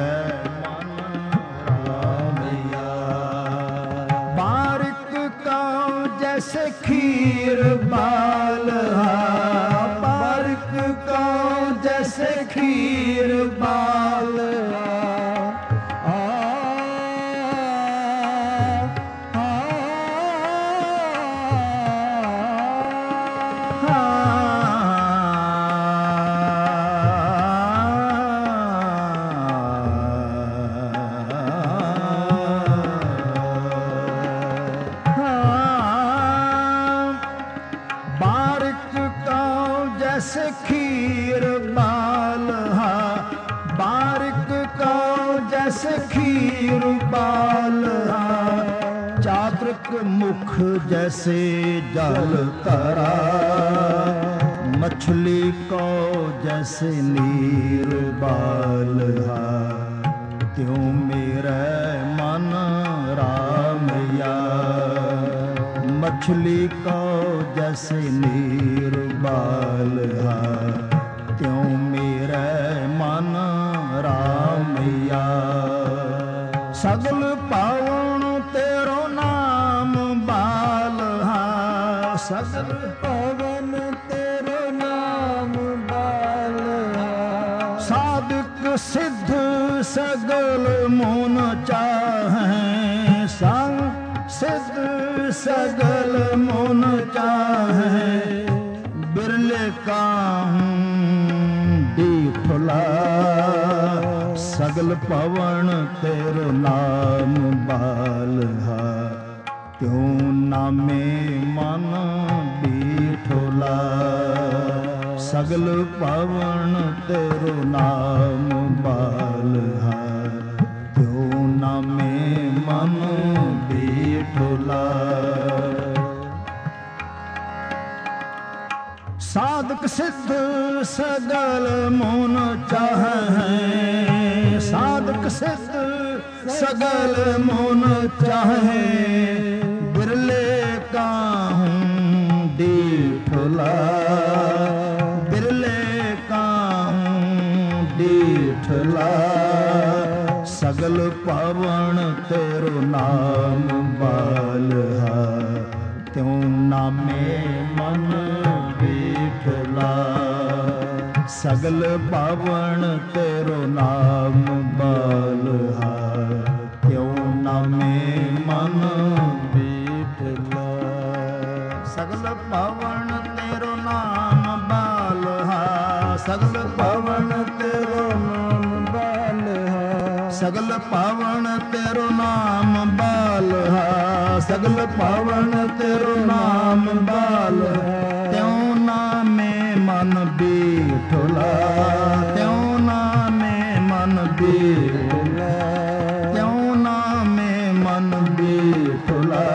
जैसे खीर बाल हा, बारिक का जैसे खीर बाल हा। आ, आ, आ, जैसे खीर बाल हा, बारिक का जैसे खीर बाल हा, चातक मुख जैसे जल तरा, मछली को जैसे नीर बाल हा, त्यों मेरा मन मछली को जैसे नीर बालहा, त्यों मेरे मन रामैया। सगल पावन तेरो नाम बालहा, सगल पवन तेरो नाम बालहा। साधक सिद्ध सगल मुन चाहें, संग सिद्ध सगल मुन चाहें। बिरले काहूं डीठला, सगल पवन तेरो नाम बालहा, त्यों नामे मन डीठला। सगल पवन तेरो नाम बालहा, त्यों नामे मन डीठला। साधक सिद्ध सगल मुन चाहें, साधक सिद्ध सगल मुन चाहें। बिरले काहूं डीठला, बिरले काहूं डीठला। सगल पवन तेरो नाम बालहा, त्यों नामे मन डीठला। सगल पावन तेरो नाम बालहा, त्यों नामे मन डीठला। सगल पावन तेरो नाम बालहा, सगल पावन तेरो नाम बालहा। सगल पावन तेरो नाम बालहा, सगल पावन तेरो नाम बालहा। त्यों नामे मन बीठला, त्यों नामे मन बीठला। त्यों नामे मन बीठला।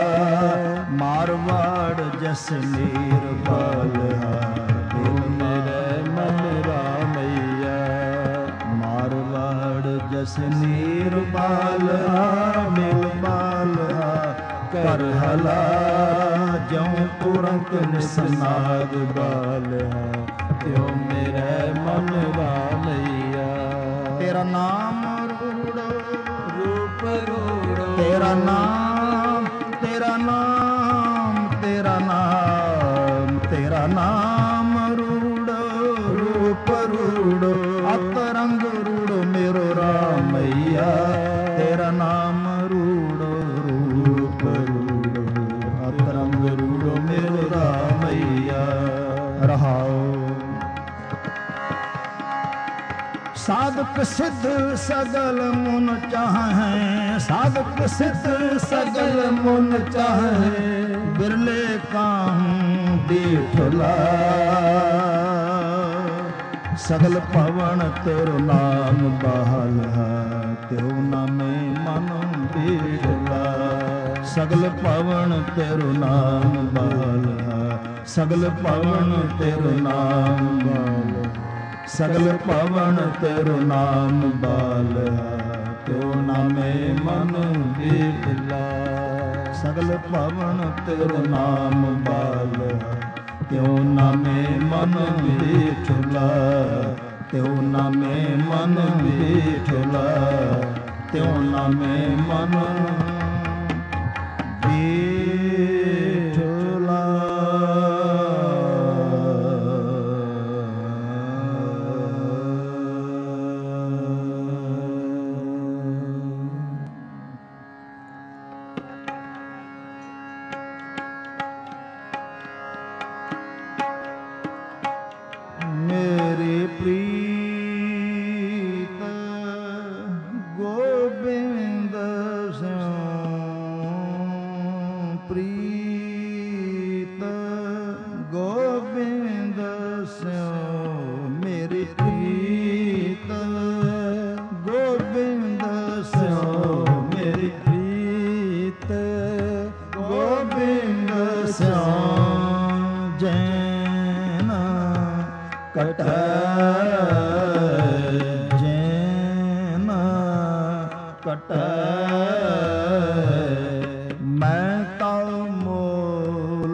मारवाड़ जस नीर बालहा, मेरे मन रामैया। मारवाड़ जस नीर बालहा, मिल बालहा कर हला। ज्यों तुरंत निसनाग बालहा, त्यों मेरे मन रामैया। तेरा नाम रूड़ो रूप रूड़ो, तेरा नाम, तेरा नाम, तेरा नाम, तेरा नाम रूड़ो रूप रूड़ो। अतरंग रूड़ो मेरो रामैया, तेरा नाम रूड़ो रूप रूड़ो। अतरंग रूड़ो मेरो रामैया। रहाओ साधक सिद्ध सगल मुन चाहें, साधक सिद्ध सगल मुन चाहें। बिरले काहूं डीठला, सगल पवन तेरो नाम बालहा, त्यों नामे मन डीठला। सगल पवन तेरो नाम बालहा, सगल पवन तेरो नाम बालहा। सगल पवन तेरो नाम बालहा, त्यों नामे मन डीठला। सगल पवन तेरो नाम बालहा, त्यों नामे मन डीठला। त्यों नामे मन डीठला, त्यों नामे मन डीठला। मेरे प्रीत गोबिंद स्यों, प्रीत गोबिंद स्यों। मेरी प्रीत गोबिंद स्यों, मेरी प्रीत गोबिंद स्यों। जैन कट जैन कट। मैं तो मोल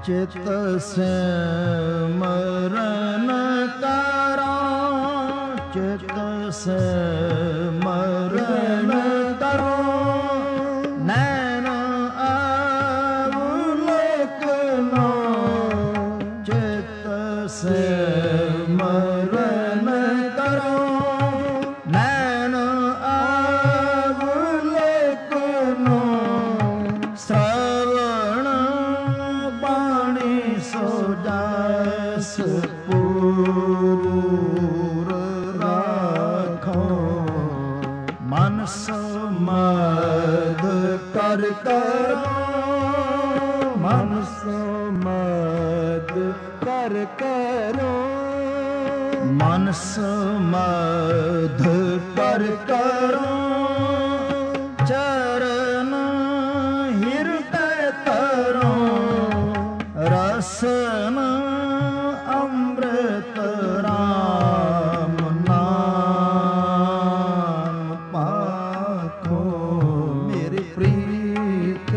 ਚਿਤ ਸਿਮਰਨ ਕਰੋ ਚਿਤ ਸਿਮਰਨ ਕਰੋ ਨੈਣ ਅਵਲੋਕਨੋ ਚਿਤ ਸਿਮਰਨ ਕਰੋ ਨੈਣ ਅਵਲੋਕਨੋ ਸ਼ਰਵਣ ਬਾਣੀ ਸੋ ਜਸ ਪੂਰ ਰਾਖੋ ਮਨ ਸਮਦ ਕਰ ਕਰੋ ਮਨ ਸਮਦ ਕਰ ਕਰੋ ਮਨ ਸਮਦ ਕਰ ਕਰੋ ਚਰਨ ਹਿਰਦੈ ਤਰੋ ਰਸਨ ਅੰਮ੍ਰਿਤ ਰਾਮ ਨਾਮ ਪਾਖੋ ਮੇਰੀ ਪ੍ਰੀਤ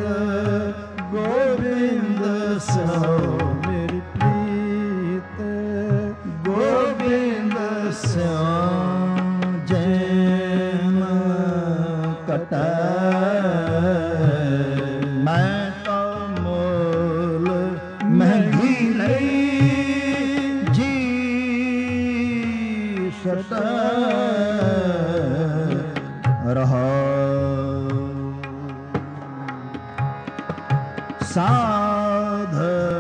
ਗੋਬਿੰਦ ਸੋ ਮੇਰੀ ਪ੍ਰੀਤ ਗੋਬਿੰਦ ਸਿਉ ਜੈਨ ਕਟੈ ਮੈਂ ਤਾਂ ਮੁੱਲ ਮਹਿੰਗੀ ਲਈ ਜੀ ਸਟੈ ਰਹਾ ਸਾਧ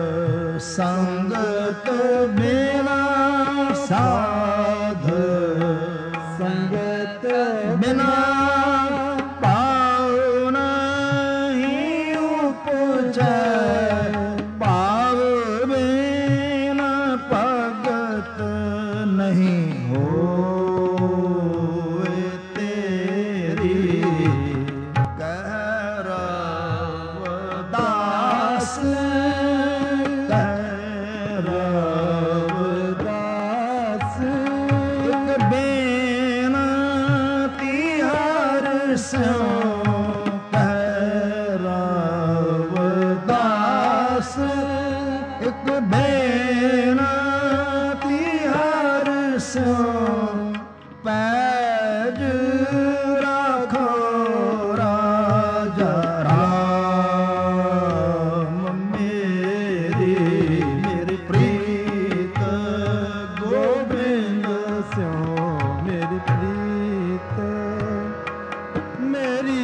ਸੰਗਤ ਬਿਨਾ ਸਾਧ ਸੰਗਤ ਬਿਨਾ ਭਾਵ ਨਹੀਂ ਉਪਜੈ ਭਾਵ ਬਿਨਾ ਭਗਤ ਨਹੀਂ ਹੋਏ ਤੇਰੀ ਕਹਿ ਰਵਿਦਾਸ ਕਹਿ ਰਵਿਦਾਸ ਇੱਕ ਬੇਨਤੀ ਹਰਿ ਸਿਉ ਕਹਿ ਰਵਿਦਾਸ ਇੱਕ ਬੇਨਤੀ ਹਰਿ ਸਿਉ ਪੈਜ ਰਾਖੋ ਰਾਜਾ ਰਾਮ ਮੇਰੀ ਮੇਰੀ ਪ੍ਰੀਤ ਗੋਬਿੰਦ ਸਿਉ ਮੇਰੀ ਪ੍ਰੀਤ ਮੇਰੀ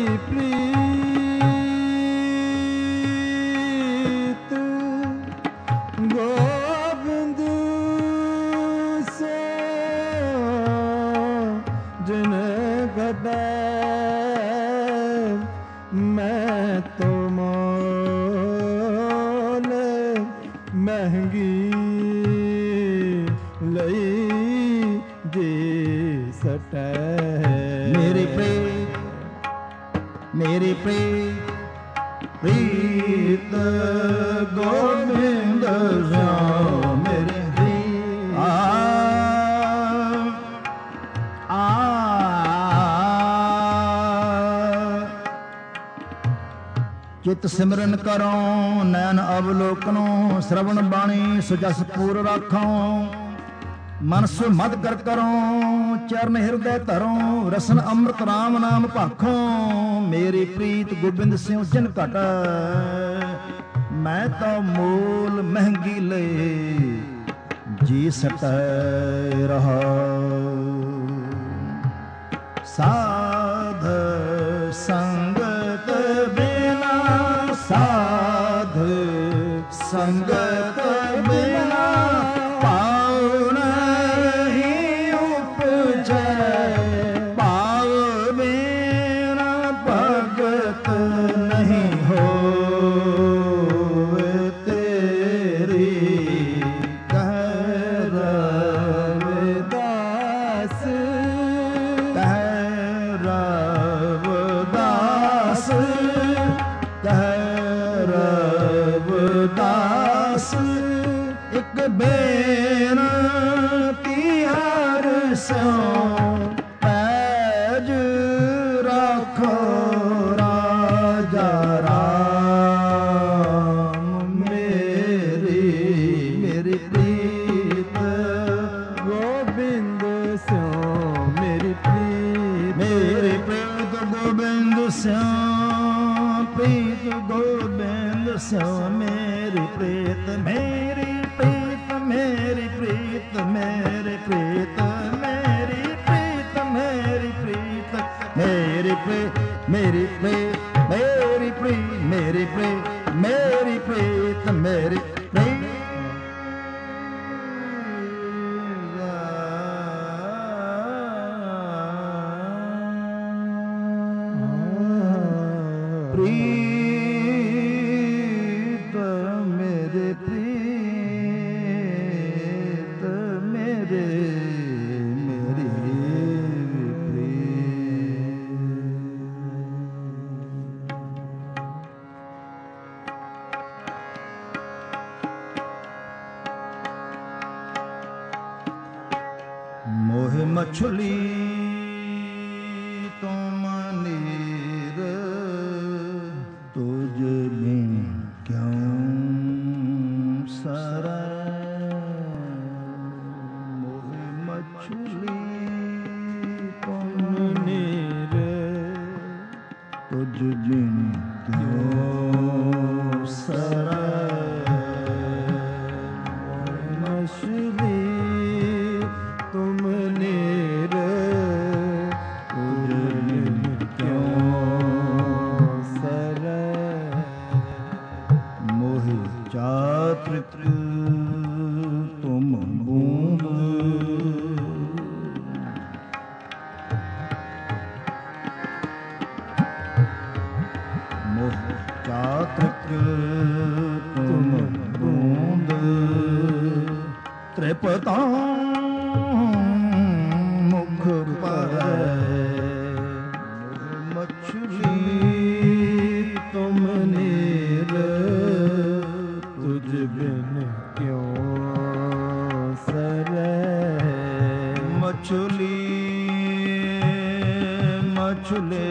ਪ੍ਰੀਤ ਗੋਬਿੰਦ ਸਿਉ ਜਿਨ ਗਦੈ ਮੈਂ ਤੋ ਮੋਲ ਮਹਿੰਗੀ ਲਈ ਜੇ ਸਟੈ ਮੇਰੀ ਪ੍ਰੀਤ ਮੇਰੀ ਪ੍ਰੀਤ ਪ੍ਰੀਤ ਗੋਬਿੰਦ ਸਿਉ ਮੇਰੀ ਪ੍ਰੀਤ ਆ ਆ ਚਿਤ ਸਿਮਰਨ ਕਰੋ ਨੈਣ ਅਵਲੋਕਨੋ ਸ਼ਰਵਣ ਬਾਣੀ ਸੁਜਸ ਪੂਰ ਰਾਖੋ ਮਨ ਸੋ ਮਦ ਕਰ ਕਰੋ ਚਰਨ ਹਿਰਦੈ ਧਰੋ ਰਸਨ ਅੰਮ੍ਰਿਤ ਰਾਮ ਨਾਮ ਭਾਖੋ ਮੇਰੀ ਪ੍ਰੀਤ ਗੋਬਿੰਦ ਸਿਉ ਜਿਨ ਘਟ ਮੈਂ ਤਾਂ ਮੂਲ ਮਹਿੰਗੀ ਲੈ ਜੀ ਸਟੈ ਰਹਾ ਸਾਧ ਸੰਗਤ ਬਿਨਾ ਸਾਧ ਸੰਗਤ ਬਿਨਾ ਭਾਵ ਨਹੀਂ ਉਪਜੈ ਭਾਵ ਬਿਨਾ ਭਗਤ ਨਹੀਂ ਹੋਏ ਤੇਰੀ ਕਹਿ ਰਵਿਦਾਸ ਕਹਿ ਰਵਿਦਾਸ ਸਿਉ ਪ੍ਰੀਤ ਗੋਬਿੰਦ ਸਿਉ ਮੇਰੀ ਪ੍ਰੀਤ ਮੇਰੀ ਪ੍ਰੀਤ ਮੇਰੀ ਪ੍ਰੀਤ ਮੇਰੀ ਪ੍ਰੀਤ ਮੇਰੀ ਪ੍ਰੀਤ ਮੇਰੀ ਪ੍ਰੀਤ ਮੇਰੀ ਪ੍ਰੀਤ ਮੇਰੀ ਪ੍ਰੀਤ ਮੇਰੀ ਪ੍ਰੀਤ ਮੇਰੀ ਪ੍ਰੀਤ ਮੇਰੀ ਪ੍ਰੀਤ ਮੇਰੀ ਪ੍ਰੀਤ ਪ੍ਰੀਤ ਮੇਰੇ ਪ੍ਰੀਤ ਮੇਰੇ ਮੇਰੀ ਪ੍ਰੀਤ ਮੋਹ ਮਛਲੀ ਤੁਮ ਨੀਰ ਤੁਝ ਬਿਨ ਕਿਉਂ ਸਰੈ ਮੋਹ ਮਛਲੀ ਤੁਮ ਨੀਰ ਤੁਝ ਬਿਨ ਕਿਉਂ ਸਰੈ ਮੋਹ ਮਛਲੀ ਤੁਮ ਨੀਰ ਤੁਝ ਬਿਨ ਕਿਉਂ ਸਰੈ ਮੋਹਿ ਚਾਤ੍ਰਿਕ ਤੁਮ ਬੂੰਦ ਮੋਹਿ ਚਾਤ੍ਰਿਕ ਤੁਮ ਬੂੰਦ ਤ੍ਰਿਪਤਾ ਮੁਖ ਪਰੈ ਮਛਲੀ ਤੁਮ ਨੀਰ ਤੁਝ ਬਿਨ ਕਿਉਂ ਸਰੈ ਮਛਲੀ ਮਛਲੇ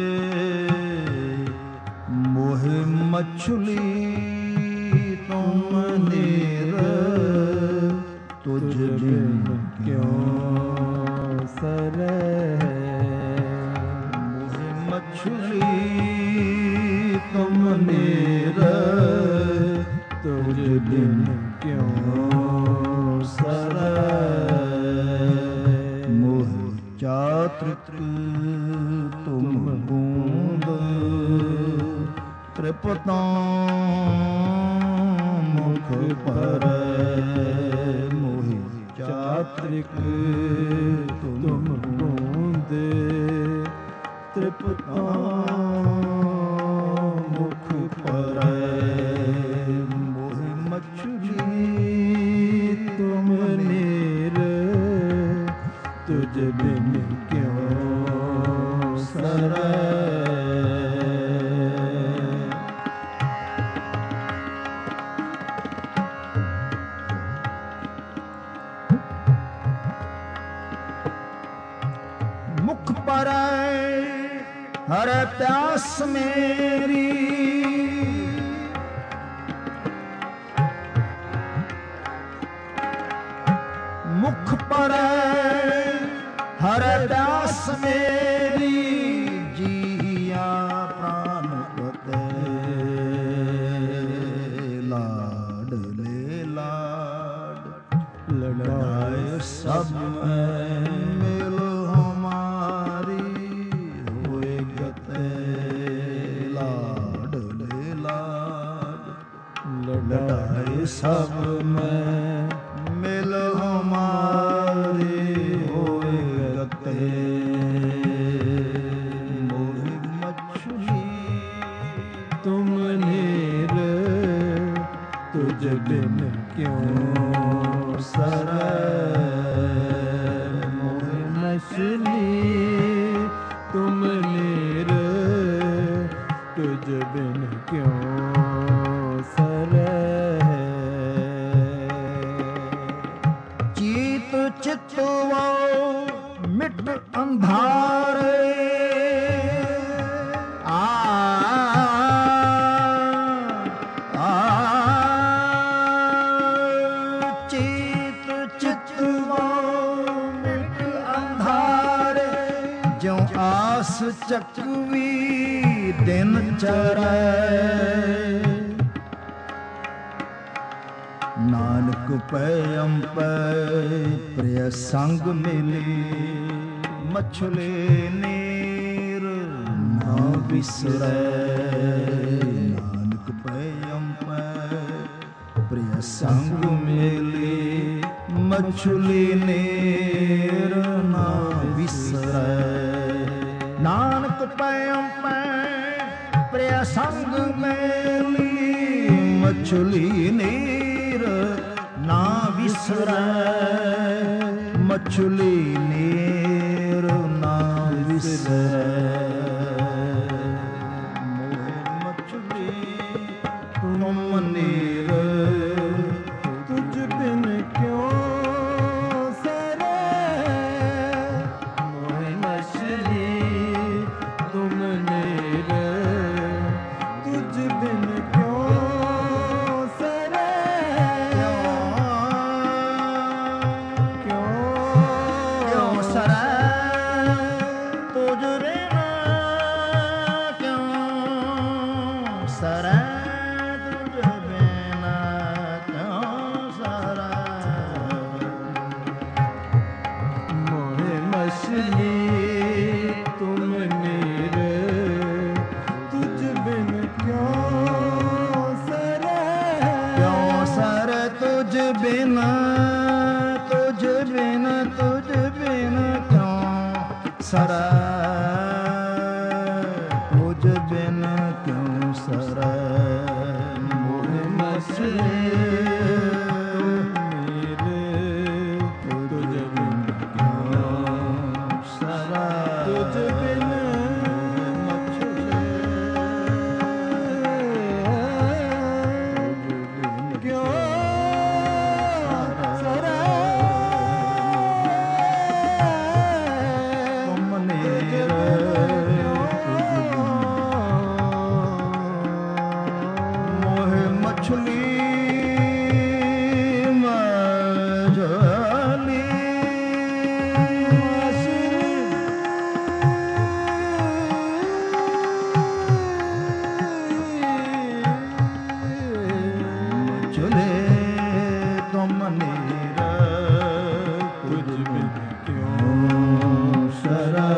ਮੋਹ ਮਛਲੀ ਤੁਮ ਨੀਰ ਤੁਝ ਬਿਨ ਕਿਉਂ ਸਰੈ ਮੋਹ ਮਛਲੀ ਤੁਮ ਨੀਰ ਤੁਝ ਬਿਨ ਕਿਉਂ ਸਰੈ ਮੋਹ ਚਾਤ੍ਰਿਕ ਤੁਮ ਬੂੰਦ ਤ੍ਰਿਪਤਾ ਮੁਖ ਪਰੈ ਮੋਹਿ ਚਾਤ੍ਰਿਕ ਤੁਮ ਬੂੰਦ ਤ੍ਰਿਪਤਾ ਮੁਖ ਪਰੈ ਮੋਹਿ ਮਛਲੀ ਤੁਮ ਨੀਰ ਤੁਝ ਬਿਨ ਕਿਉਂ ਸਰੈ ਮੁਖ ਪਰੈ ਹਰ ਪਿਆਸ ਮੇਰੀ ਮੁਖ ਪਰੈ ਹਰ ਪਿਆਸ ਮੇਰੀ ਜੀਆ ਪ੍ਰਾਨ ਪਤੈ ਲਾਡ ਲੈ ਲਾਡ ਲੜਾਏ ਸਭ ਮੈਂ ਮਿਲ ਹਮਾਰੀ ਹੋਏ ਗਤੇ ਲਾਡ ਲੈ ਲਾਡ ਲੜਾਏ ਸਭ ਮੈਂ ਮਿਲ ਹਮਾਰੀ ਹੋਏ ਗਤੇ ਮੋਹ ਮਛਲੀ ਤੁਮ ਨੀਰ ਤੁਝ ਬਿਨ ਕਿਉਂ ਸਰੈ ਮੋਹ ਮਛਲੀ ਤੁਮ ਨੀਰ ਤੁਝ ਬਿਨ ਕਿਉਂ ਸਰੈ ਚੀਤ ਚਿਤਵਾ ਮਿਟ ਅੰਧਾਰੇ ਆ ਆ ਚੀਤ ਚਿਤਵਾ ਮਿਟ ਅੰਧਾਰੇ ਜਿਉ ਆਸ ਚੱਕਵੀ ਦਿਨ ਚਰੈ। ਨਾਨਕ ਪੈ ਅੰਪੈ ਪ੍ਰਿਯ ਸੰਗ ਮਿਲੀ, ਮਛਲੇ ਨੀਰ ਨਾ ਵਿਸਰੈ। ਨਾਨਕ ਪੈ ਅੰਪੈ ਪ੍ਰਿਯ ਸੰਗ ਮਿਲੀ, ਮਛਲੀ ਨੀਰ ਨਾ ਵਿਸਰੈ। ਨਾਨਕ ਪੈ ਅੰਪੈ ਪ੍ਰਿਯ ਸੰਗ ਮਿਲੀ, ਮਛਲੀ ਨੀਰ ਨਾ ਵਿਸਰੈ। ਮਛਲੀ ਨੀਰ ਨਾ ਵਿਸਰੈ। ਮੋਹਿ ਮਛਲੀ ਤੁਮ ਨੀਰ, ਤੁਝ ਬਿਨ ਕਿਉ ਸਰੈ। ਮੋਹਿ ਮਛਲੀ ਤੁਮ ਨੀਰ, ਤੁਝ ਬਿਨ ਕਿਉ ਸਰੈ। ਕਿਉ ਸਰੈ ਤੁਝ ਬਿਨ ਕਿਉ ਸਰੈ। ਤੁਝ ਬਿਨ ਕਿਉ ਸਰੈ। ਮੋਹਿ ਮਛਲੀ ਤੁਮ ਨੀਰ, ਤੁਝ ਬਿਨ ਕਿਉ ਸਰੈ। ਕਿਉ ਸਰੈ ਤੁਝ ਬਿਨ, ਤੁਝ ਬਿਨ, ਤੁਝ ਬਿਨ ਕਿਉ ਸਰੈ। ਤੁਝ ਬਿਨ ਕਿਉ ਸਰੈ। ਮੋਹਿ ਮਛਲੀ ਤੁਮ ਨੀਰ, ਤੁਝ ਬਿਨ ਕਿਉ ਸਰੈ। ਤੁਝ ਬਿਨ ਮਛਲੀ ਕਿਉ ਸਰੈ। ਤੁਮ ਨੀਰ ਮੋਹਿ ਮਛਲੀ ਮਛਲੀ। ਮਛਲੇ ਤੁਮ ਨੀਰ, ਤੁਝ ਬਿਨ ਕਿਉ ਸਰੈ।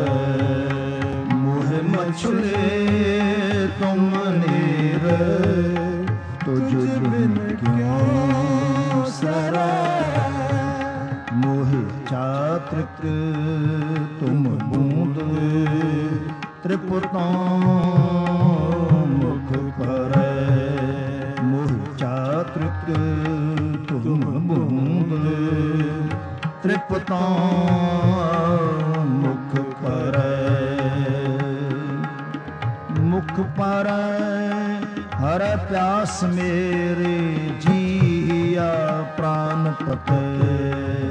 ਮੋਹਿ ਮਛਲੇ ਤੁਮ ਨੀਰ, ਤੁਝ ਬਿਨ ਕਿਉ ਸਰੈ। ਮੋਹਿ ਚਾਤ੍ਰਿਕ ਤੁਮ ਬੂੰਦ, ਤ੍ਰਿਪਤੋਂ ਮੁਖ ਕਰੈ। ਮੋਹਿ ਚਾਤ੍ਰਿਕ ਤੁਮ ਬੂੰਦ, ਤ੍ਰਿਪਤੋਂ ਮੁਖ ਕਰੈ। ਮੁਖ ਪਰੈ ਹਰੈ ਪਿਆਸ ਮੇਰੇ, ਜੀਆ ਪ੍ਰਾਨ ਪਤੈ।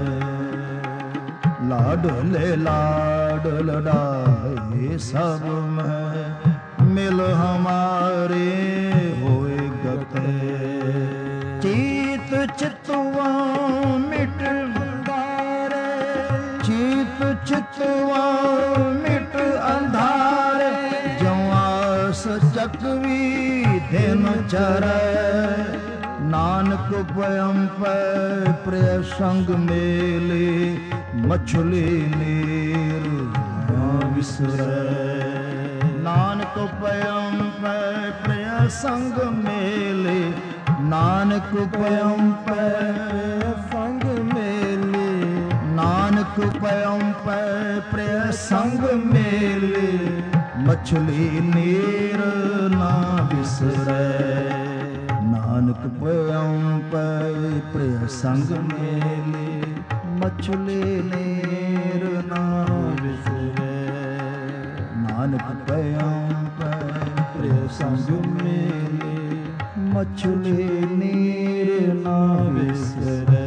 ਲਾਡਲੇ ਲਾਡ ਲਡਾਏ ਸਭ ਮਹਿ, ਮਿਲ ਹਮਾਰੇ ਹੋਏ ਗਤੇ। ਚੀਤ ਚਿਤਵਾ ਮਿਟ ਅੰਧਾਰੇ, ਚੀਤ ਚਿਤਵਾ ਮਿਟ ਅੰਧਾਰੇ। ਜਿਉ ਆਸ ਚੱਕਵੀ ਦਿਨ ਚਰੈ। ਨਾਨਕ ਪਇਮ ਪੈ ਪ੍ਰਿਯ ਸੰਗ ਮੇਲੇ, ਮਛਲੀ ਨੀਰ ਨਾ ਵਿਸਰੈ। ਨਾਨਕ ਪਇਮ ਪੈ ਪ੍ਰਿਯ ਸੰਗ ਮੇਲੇ, ਨਾਨਕ ਪਇਮ ਪੈ ਸੰਗ ਮੇਲੇ। ਨਾਨਕ ਪਇਮ ਪੈ ਪ੍ਰਿਯ ਸੰਗ ਮੇਲੇ, ਮਛਲੀ ਨੀਰ ਨਾ ਵਿਸਰੈ। ਨਾਨਕ ਪਇਮ ਪੈ ਪ੍ਰਿਯ ਸੰਗ ਮੇਲੇ, ਮਛਲੀ ਨੀਰ ਨਾ ਵਿਸਰੈ। ਨਾਨਕ ਪਇਮ ਪੈ ਪ੍ਰਿਯ ਸੰਗ ਮੇਲੇ, ਮਛਲੀ ਨੀਰ ਨਾ ਵਿਸਰੈ।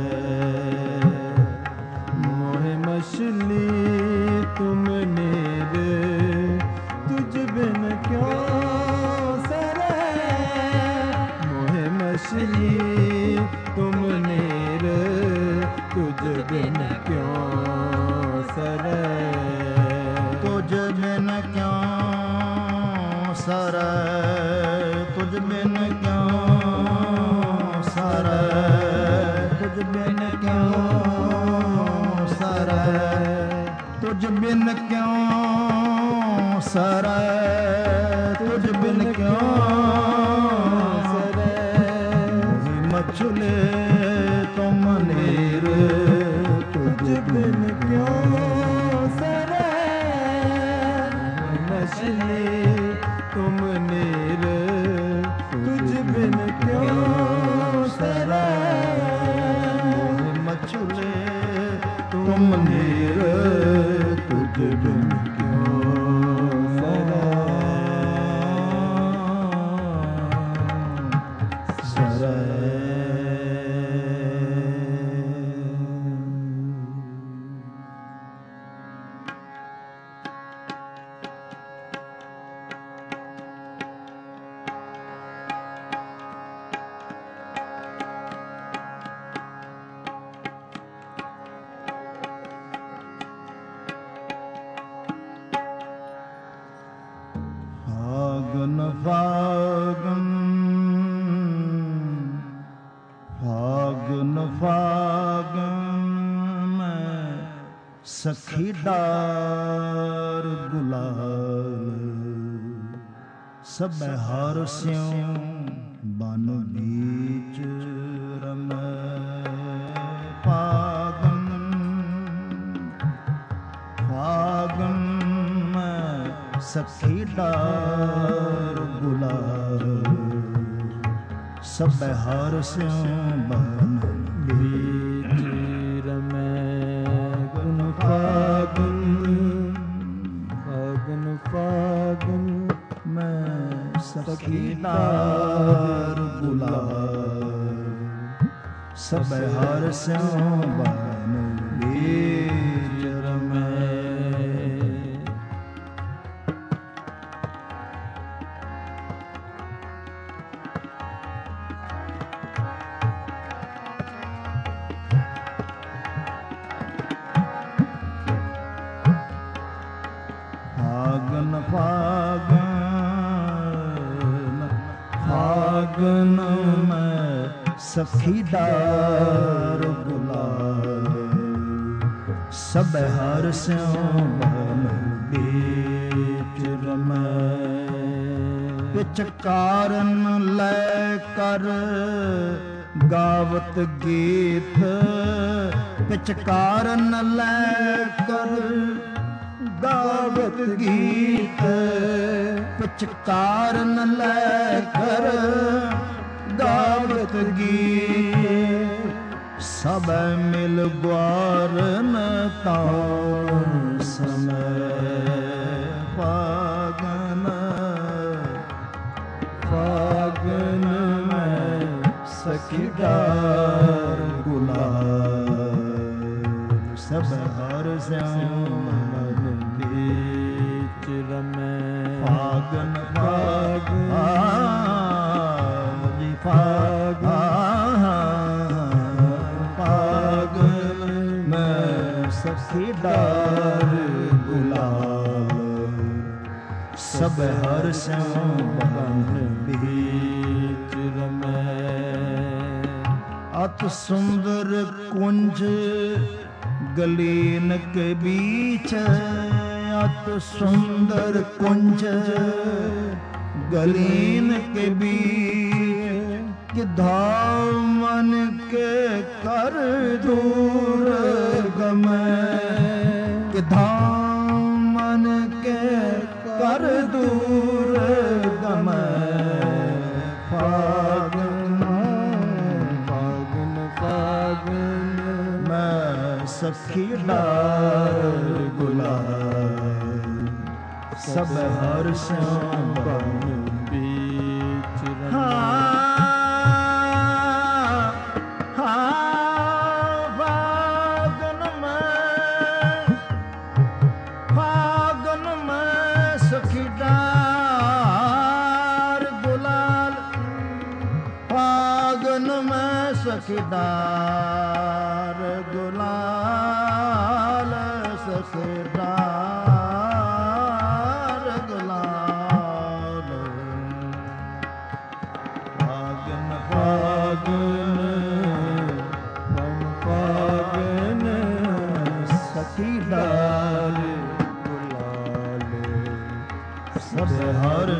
ਮੋਹਿ ਮਛਲੀ ਤੁਮ ਨੀਰ, ਤੁਝ ਬਿਨ ਕਿਉ ਸਰੈ। ਮੋਹਿ ਮਛਲੀ ਤੁਮ ਨੀਰ, ਤੁਝ ਬਿਨ ਕਿਉ ਸਰੈ। ਤੁਝ ਬਿਨ ਕਿਉ ਸਰੇ ਤੁਝ ਬਿਨ ਕਿਉ ਸਰੇ ਤੁਝ ਬਿਨ ਕਿਉ ਸਰੇ ਤੁਝ ਬਿਨ ਕਿਉ ਸਰੇ ਤੁਝ ਬਿਨ ਕਿਉ ਸਰੇ ਮਛਲੇ ਤੁਮ ਨੀਰ ਤੁਝ ਬਿਨ ਕਿਉ ਸਰੇ ਮਛਲੇ ਤੁਮ ਨੀਰ ਤੁਝ ਬਿਨ ਕਿਉ ਸਰੇ ਮਛਲੇ ਤੁਮ ਨੀਰ ਤੁਝ ਬਿਨ ਕਿਉ ਸਰੇ ਫਾਗਨ ਫਾਗਨ ਫਾਗਨ ਫਾਗਨ ਮੈਂ ਸਖੀ ਡਾਰ ਗੁਲਾਲ ਸਭੈ ਹਰ ਸਿਉ ਬਨ ਬੀਚ ਰਮੈ ਫਾਗਨ ਫਾਗਨ ਮੈਂ ਸਖੀ ਡਾਰ ਗੁਲਾਲ ਸਭੈ ਹਰ ਸਿਉ ਬਨ ਬੀਚ ਰਮੈ ਗੁਣ ਫਾਗਨ ਫਾਗਨ ਫਾਗਨ ਮੈਂ ਸਖੀ ਡਾਰ ਗੁਲਾਲ ਸਭੈ ਹਰ ਸਿਉ ਬਨ ਬੀਚ ਰਮੈ ਫਾਗਨ ਫਾਗਨ ਫਾਗਨ ਮੈਂ ਸਖੀ ਡਾਰ ਗੁਲਾਲ ਸਭੈ ਹਰ ਸਿਉ ਬਨ ਬੀਚ ਰਮੈ ਪਿਛ ਕਾਰਨ ਲੈ ਕਰ ਗਾਵਤ ਗੀਤ ਪਿਛ ਕਾਰਨ ਲੈ ਕਰ ਗਾਵਤ ਗੀਤ ਪਿਛ ਕਾਰਨ ਲੈ ਕਰ ਗਾਵਤ ਗੀਤ ਸਭੈ ਮਿਲ ਗੁਆਰਨ ਤਾਉ ਸਮੈ ਫਾਗਨ ਫਾਗਨ ਮੈਂ ਸਖੀ ਡਾਰ ਗੁਲਾਲ ਸਭੈ ਹਰ ਸਿਉ ਬਨ ਬੀਚ ਰਮੈ ਫਾਗਨ ਫਾਗਨ ਜੀ ਫਾਗਨ ਫਾਗਨ ਮੈਂ ਸਖੀ ਡਾਰ ਗੁਲਾਲ ਸਭੈ ਹਰ ਸਿਉ ਬਨ ਬੀਚ ਰਮੈ ਅਤ ਸੁੰਦਰ ਕੁੰਜ ਗਲੀਨ ਕੇ ਬੀਚ ਅਤ ਸੁੰਦਰ ਕੁੰਜ ਗਲੀਨ ਕੇ ਬੀਚ ਕਿਧਾ ਮਨ ਕੇ ਕਰ ਦੂਰ ਗਮੈ ਕਿਧਾ ਮਨ ਕੇ ਕਰ ਦੂਰ ਗਮੈ ਫਾਗਨ ਫਾਗਨ ਫਾਗਨ ਮੈਂ ਸਖੀ ਡਾਰ ਗੁਲਾਲ ਸਭੈ ਹਰ ਸਿਉ ਬਨ ਬੀਚ ਰਮੈ ਸਖੀ ਡਾਰ ਗੁਲਾਲ ਸਖੀ ਡਾਰ ਗੁਲਾਲ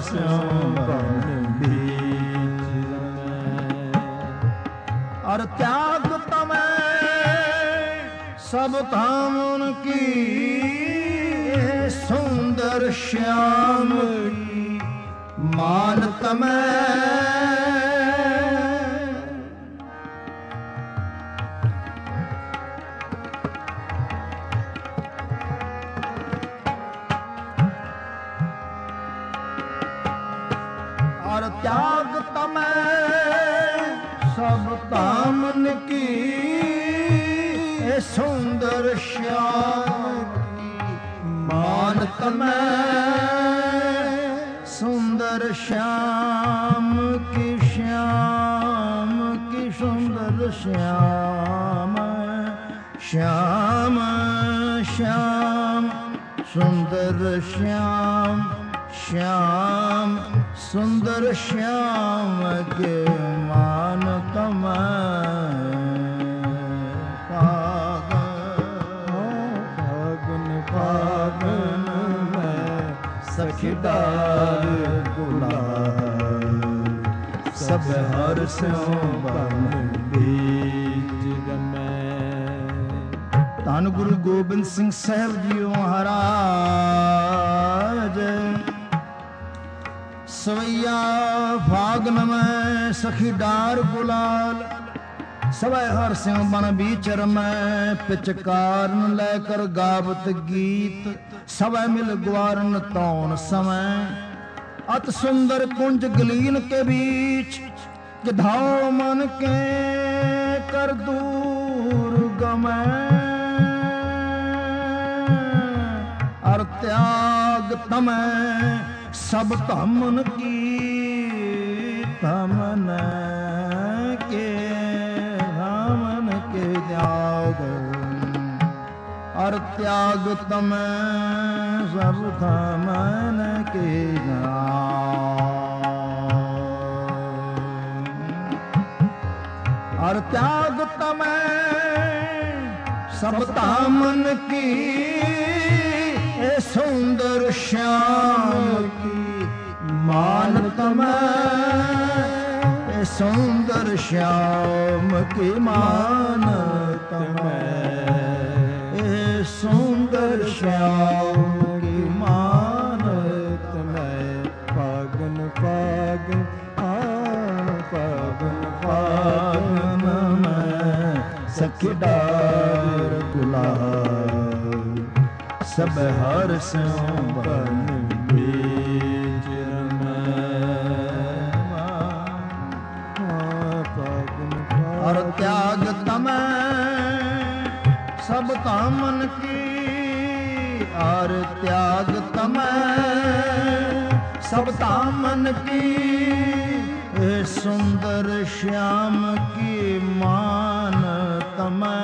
स्यों बन बीच और त्याग तमै सब धाम उनकी सुंदर श्याम मान तमै और त्याग तमै सब तामन की सुंदर श्याम मान तमै सुंदर श्याम की श्याम की सुंदर श्याम श्याम श्याम सुंदर श्याम श्याम सुंदर श्याम के मान तमै फागुन में सखीदार गुलाल सब हर स्यों बन बीच में। धन गुरु गोबिंद सिंह साहब जी महाराज सवैया फागुन में सखीदार गुलाल सवै हर स्यों बन बीचर में पिचकारन लेकर गावत गीत सवै मिल ग्वारन तौन समय अत सुंदर कुंज गलीन के बीच गिधाओ मन के कर दूर गमै और त्याग तमै सब तमन की तमन के हमन के त्याग और त्याग तमै सब तमन के और त्याग तमै सब तामन की ए सुंदर श्याम की मान तमै ए सुंदर श्याम की मान तमै ए सुंदर श्याम की मान तमै फागुन फागुन फागुन फागुन में सखीदार गुलाल सब हर स्यों बन बीच और त्याग तमै सब तामन की और त्याग तमै सब तामन की ए सुंदर श्याम की मान तमै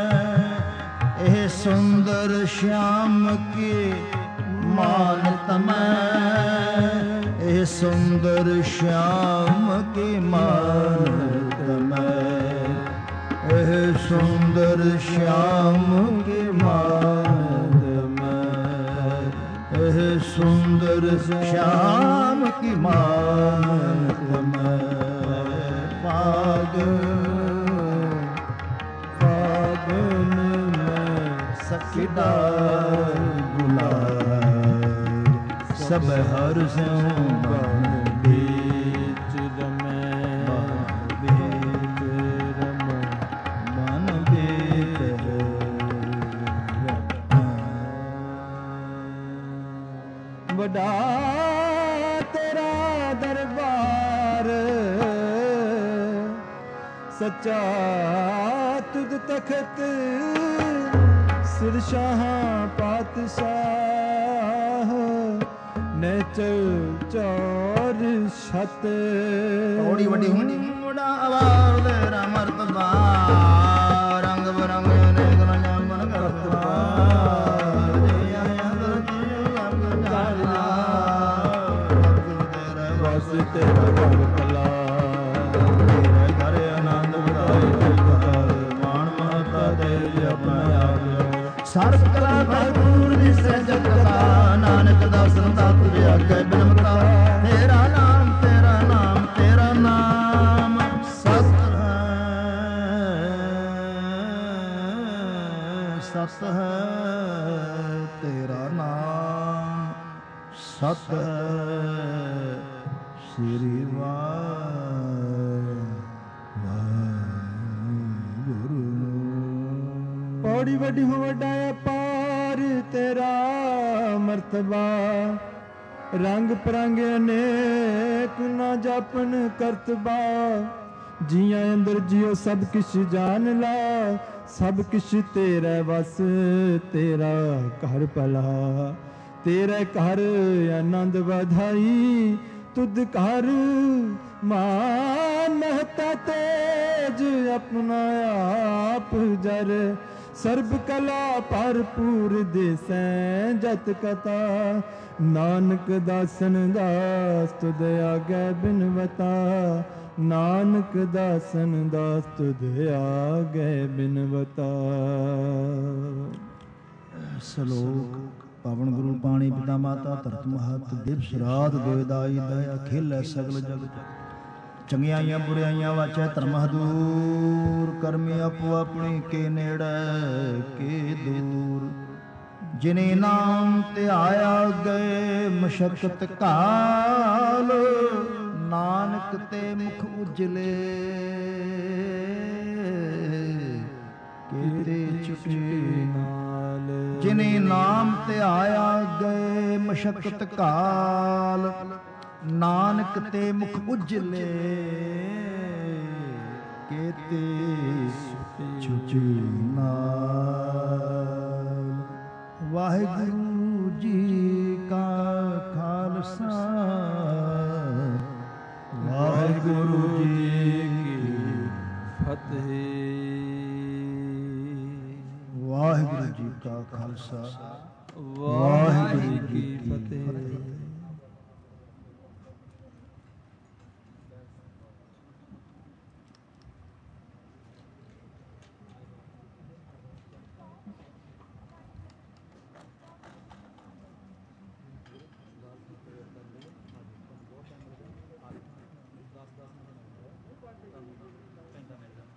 ए सुंदर श्याम की मान तमै ए सुंदर श्याम की मान तमै ए सुंदर श्याम की मान तमै ए सुंदर श्याम की मान तमै फागुन फागुन में सखीदार गुलाल सब हर स्यों बन बीच रमै बीच रमै बन बीच बड़ा तेरा दरबार सच्चा तुझ तखत सिर शाह पातशाह ने चल चार छत थोड़ी बड़ी हुंडी मुड़ा आवार दे मर्तबा रंग बरंग ने गन मन करतबा जय आया धरती लग जाना तेरा बस तेरा घर कला तेरे घर आनंद उदाई मान माता दे अपना आप सर्व कला दूर दिसे जगता नानक दासन ता तुझे आगे बिनमता ਸਤ ਹੈ, ਤੇਰਾ ਨਾਮ ਸਤ ਹੈ, ਸ੍ਰੀ ਵਾਹਿਗੁਰੂ। ਪੌੜੀ ਵੱਡੀ ਹੋ ਵੱਡਾ ਅਪਾਰ ਤੇਰਾ ਮਰਤਬਾ, ਰੰਗ ਪਰੰਗ ਅਨੇਕ ਨਾ ਜਾਪਨ ਕਰਤਬਾ। ਜੀਆਂ ਅੰਦਰ ਜਿਉ ਸਭ ਕਿਛ ਜਾਣ ਲਾ, ਸਭ ਕਿਛ ਤੇਰਾ ਵਸ, ਤੇਰਾ ਘਰ ਭਲਾ। ਤੇਰੇ ਘਰ ਆਨੰਦ ਵਧਾਈ, ਤੁਧ ਘਰ ਮਾਨ ਮਹਤਾ ਤੇਜ, ਆਪਣਾ ਆਪ ਜਰ ਸਰਬ ਕਲਾ ਭਰਪੂਰ ਦੇਸੈ ਜਤ ਕਥਾ। ਨਾਨਕ ਦਾਸਨ ਦਾਸ ਤੁਧ ਆਗੇ ਬਿਨਵਤਾ, ਨਾਨਕ ਦਾਸਨ ਦਾਸ ਤੁਧ ਆਗੇ ਬਿਨਵਤਾ। ਸ਼ਲੋਕ। ਪਾਵਨ ਗੁਰੂ ਪਾਣੀ ਪਿਤਾ ਮਾਤਾ ਧਰਤ ਮਹਤ, ਦਿਵਸ ਰਾਤ ਦੇਵਦਾਈ ਦਇਆ ਖੇਲੈ ਸਗਲ ਜਗਤ। ਚੰਗਿਆਈਆਂ ਬੁਰਾਈਆਂ ਵਾਚੈ ਧਰਮ ਹਦੂਰ, ਕਰਮੀ ਆਪੋ ਆਪਣੀ ਕੇ ਨੇੜੇ ਕੇ ਦੂਰ। ਜਿਨੇ ਨਾਮ ਧਿਆਇਆ ਗਏ ਮਸ਼ਕਤ ਕਾਲ, ਨਾਨਕ ਤੇ ਮੁਖ ਉਜਲੇ ਕੀਤੇ ਚੁਟੇ ਨਾਲ। ਜਿਨੇ ਨਾਮ ਧਿਆਇਆ ਗਏ ਮਸ਼ਕਤ ਕਾਲ, ਨਾਨਕ ਤੇ ਮੁਖ ਉਜਲੇ ਕੀਤੇ ਚੁਟੇ ਨਾਲ। ਵਾਹਿਗੁਰੂ ਜੀ ਕਾ ਖਾਲਸਾ, ਵਾਹਿਗੁਰੂ ਜੀ ਕੀ ਫਤਿਹ। ਵਾਹਿਗੁਰੂ ਜੀ ਕਾ ਖਾਲਸਾ,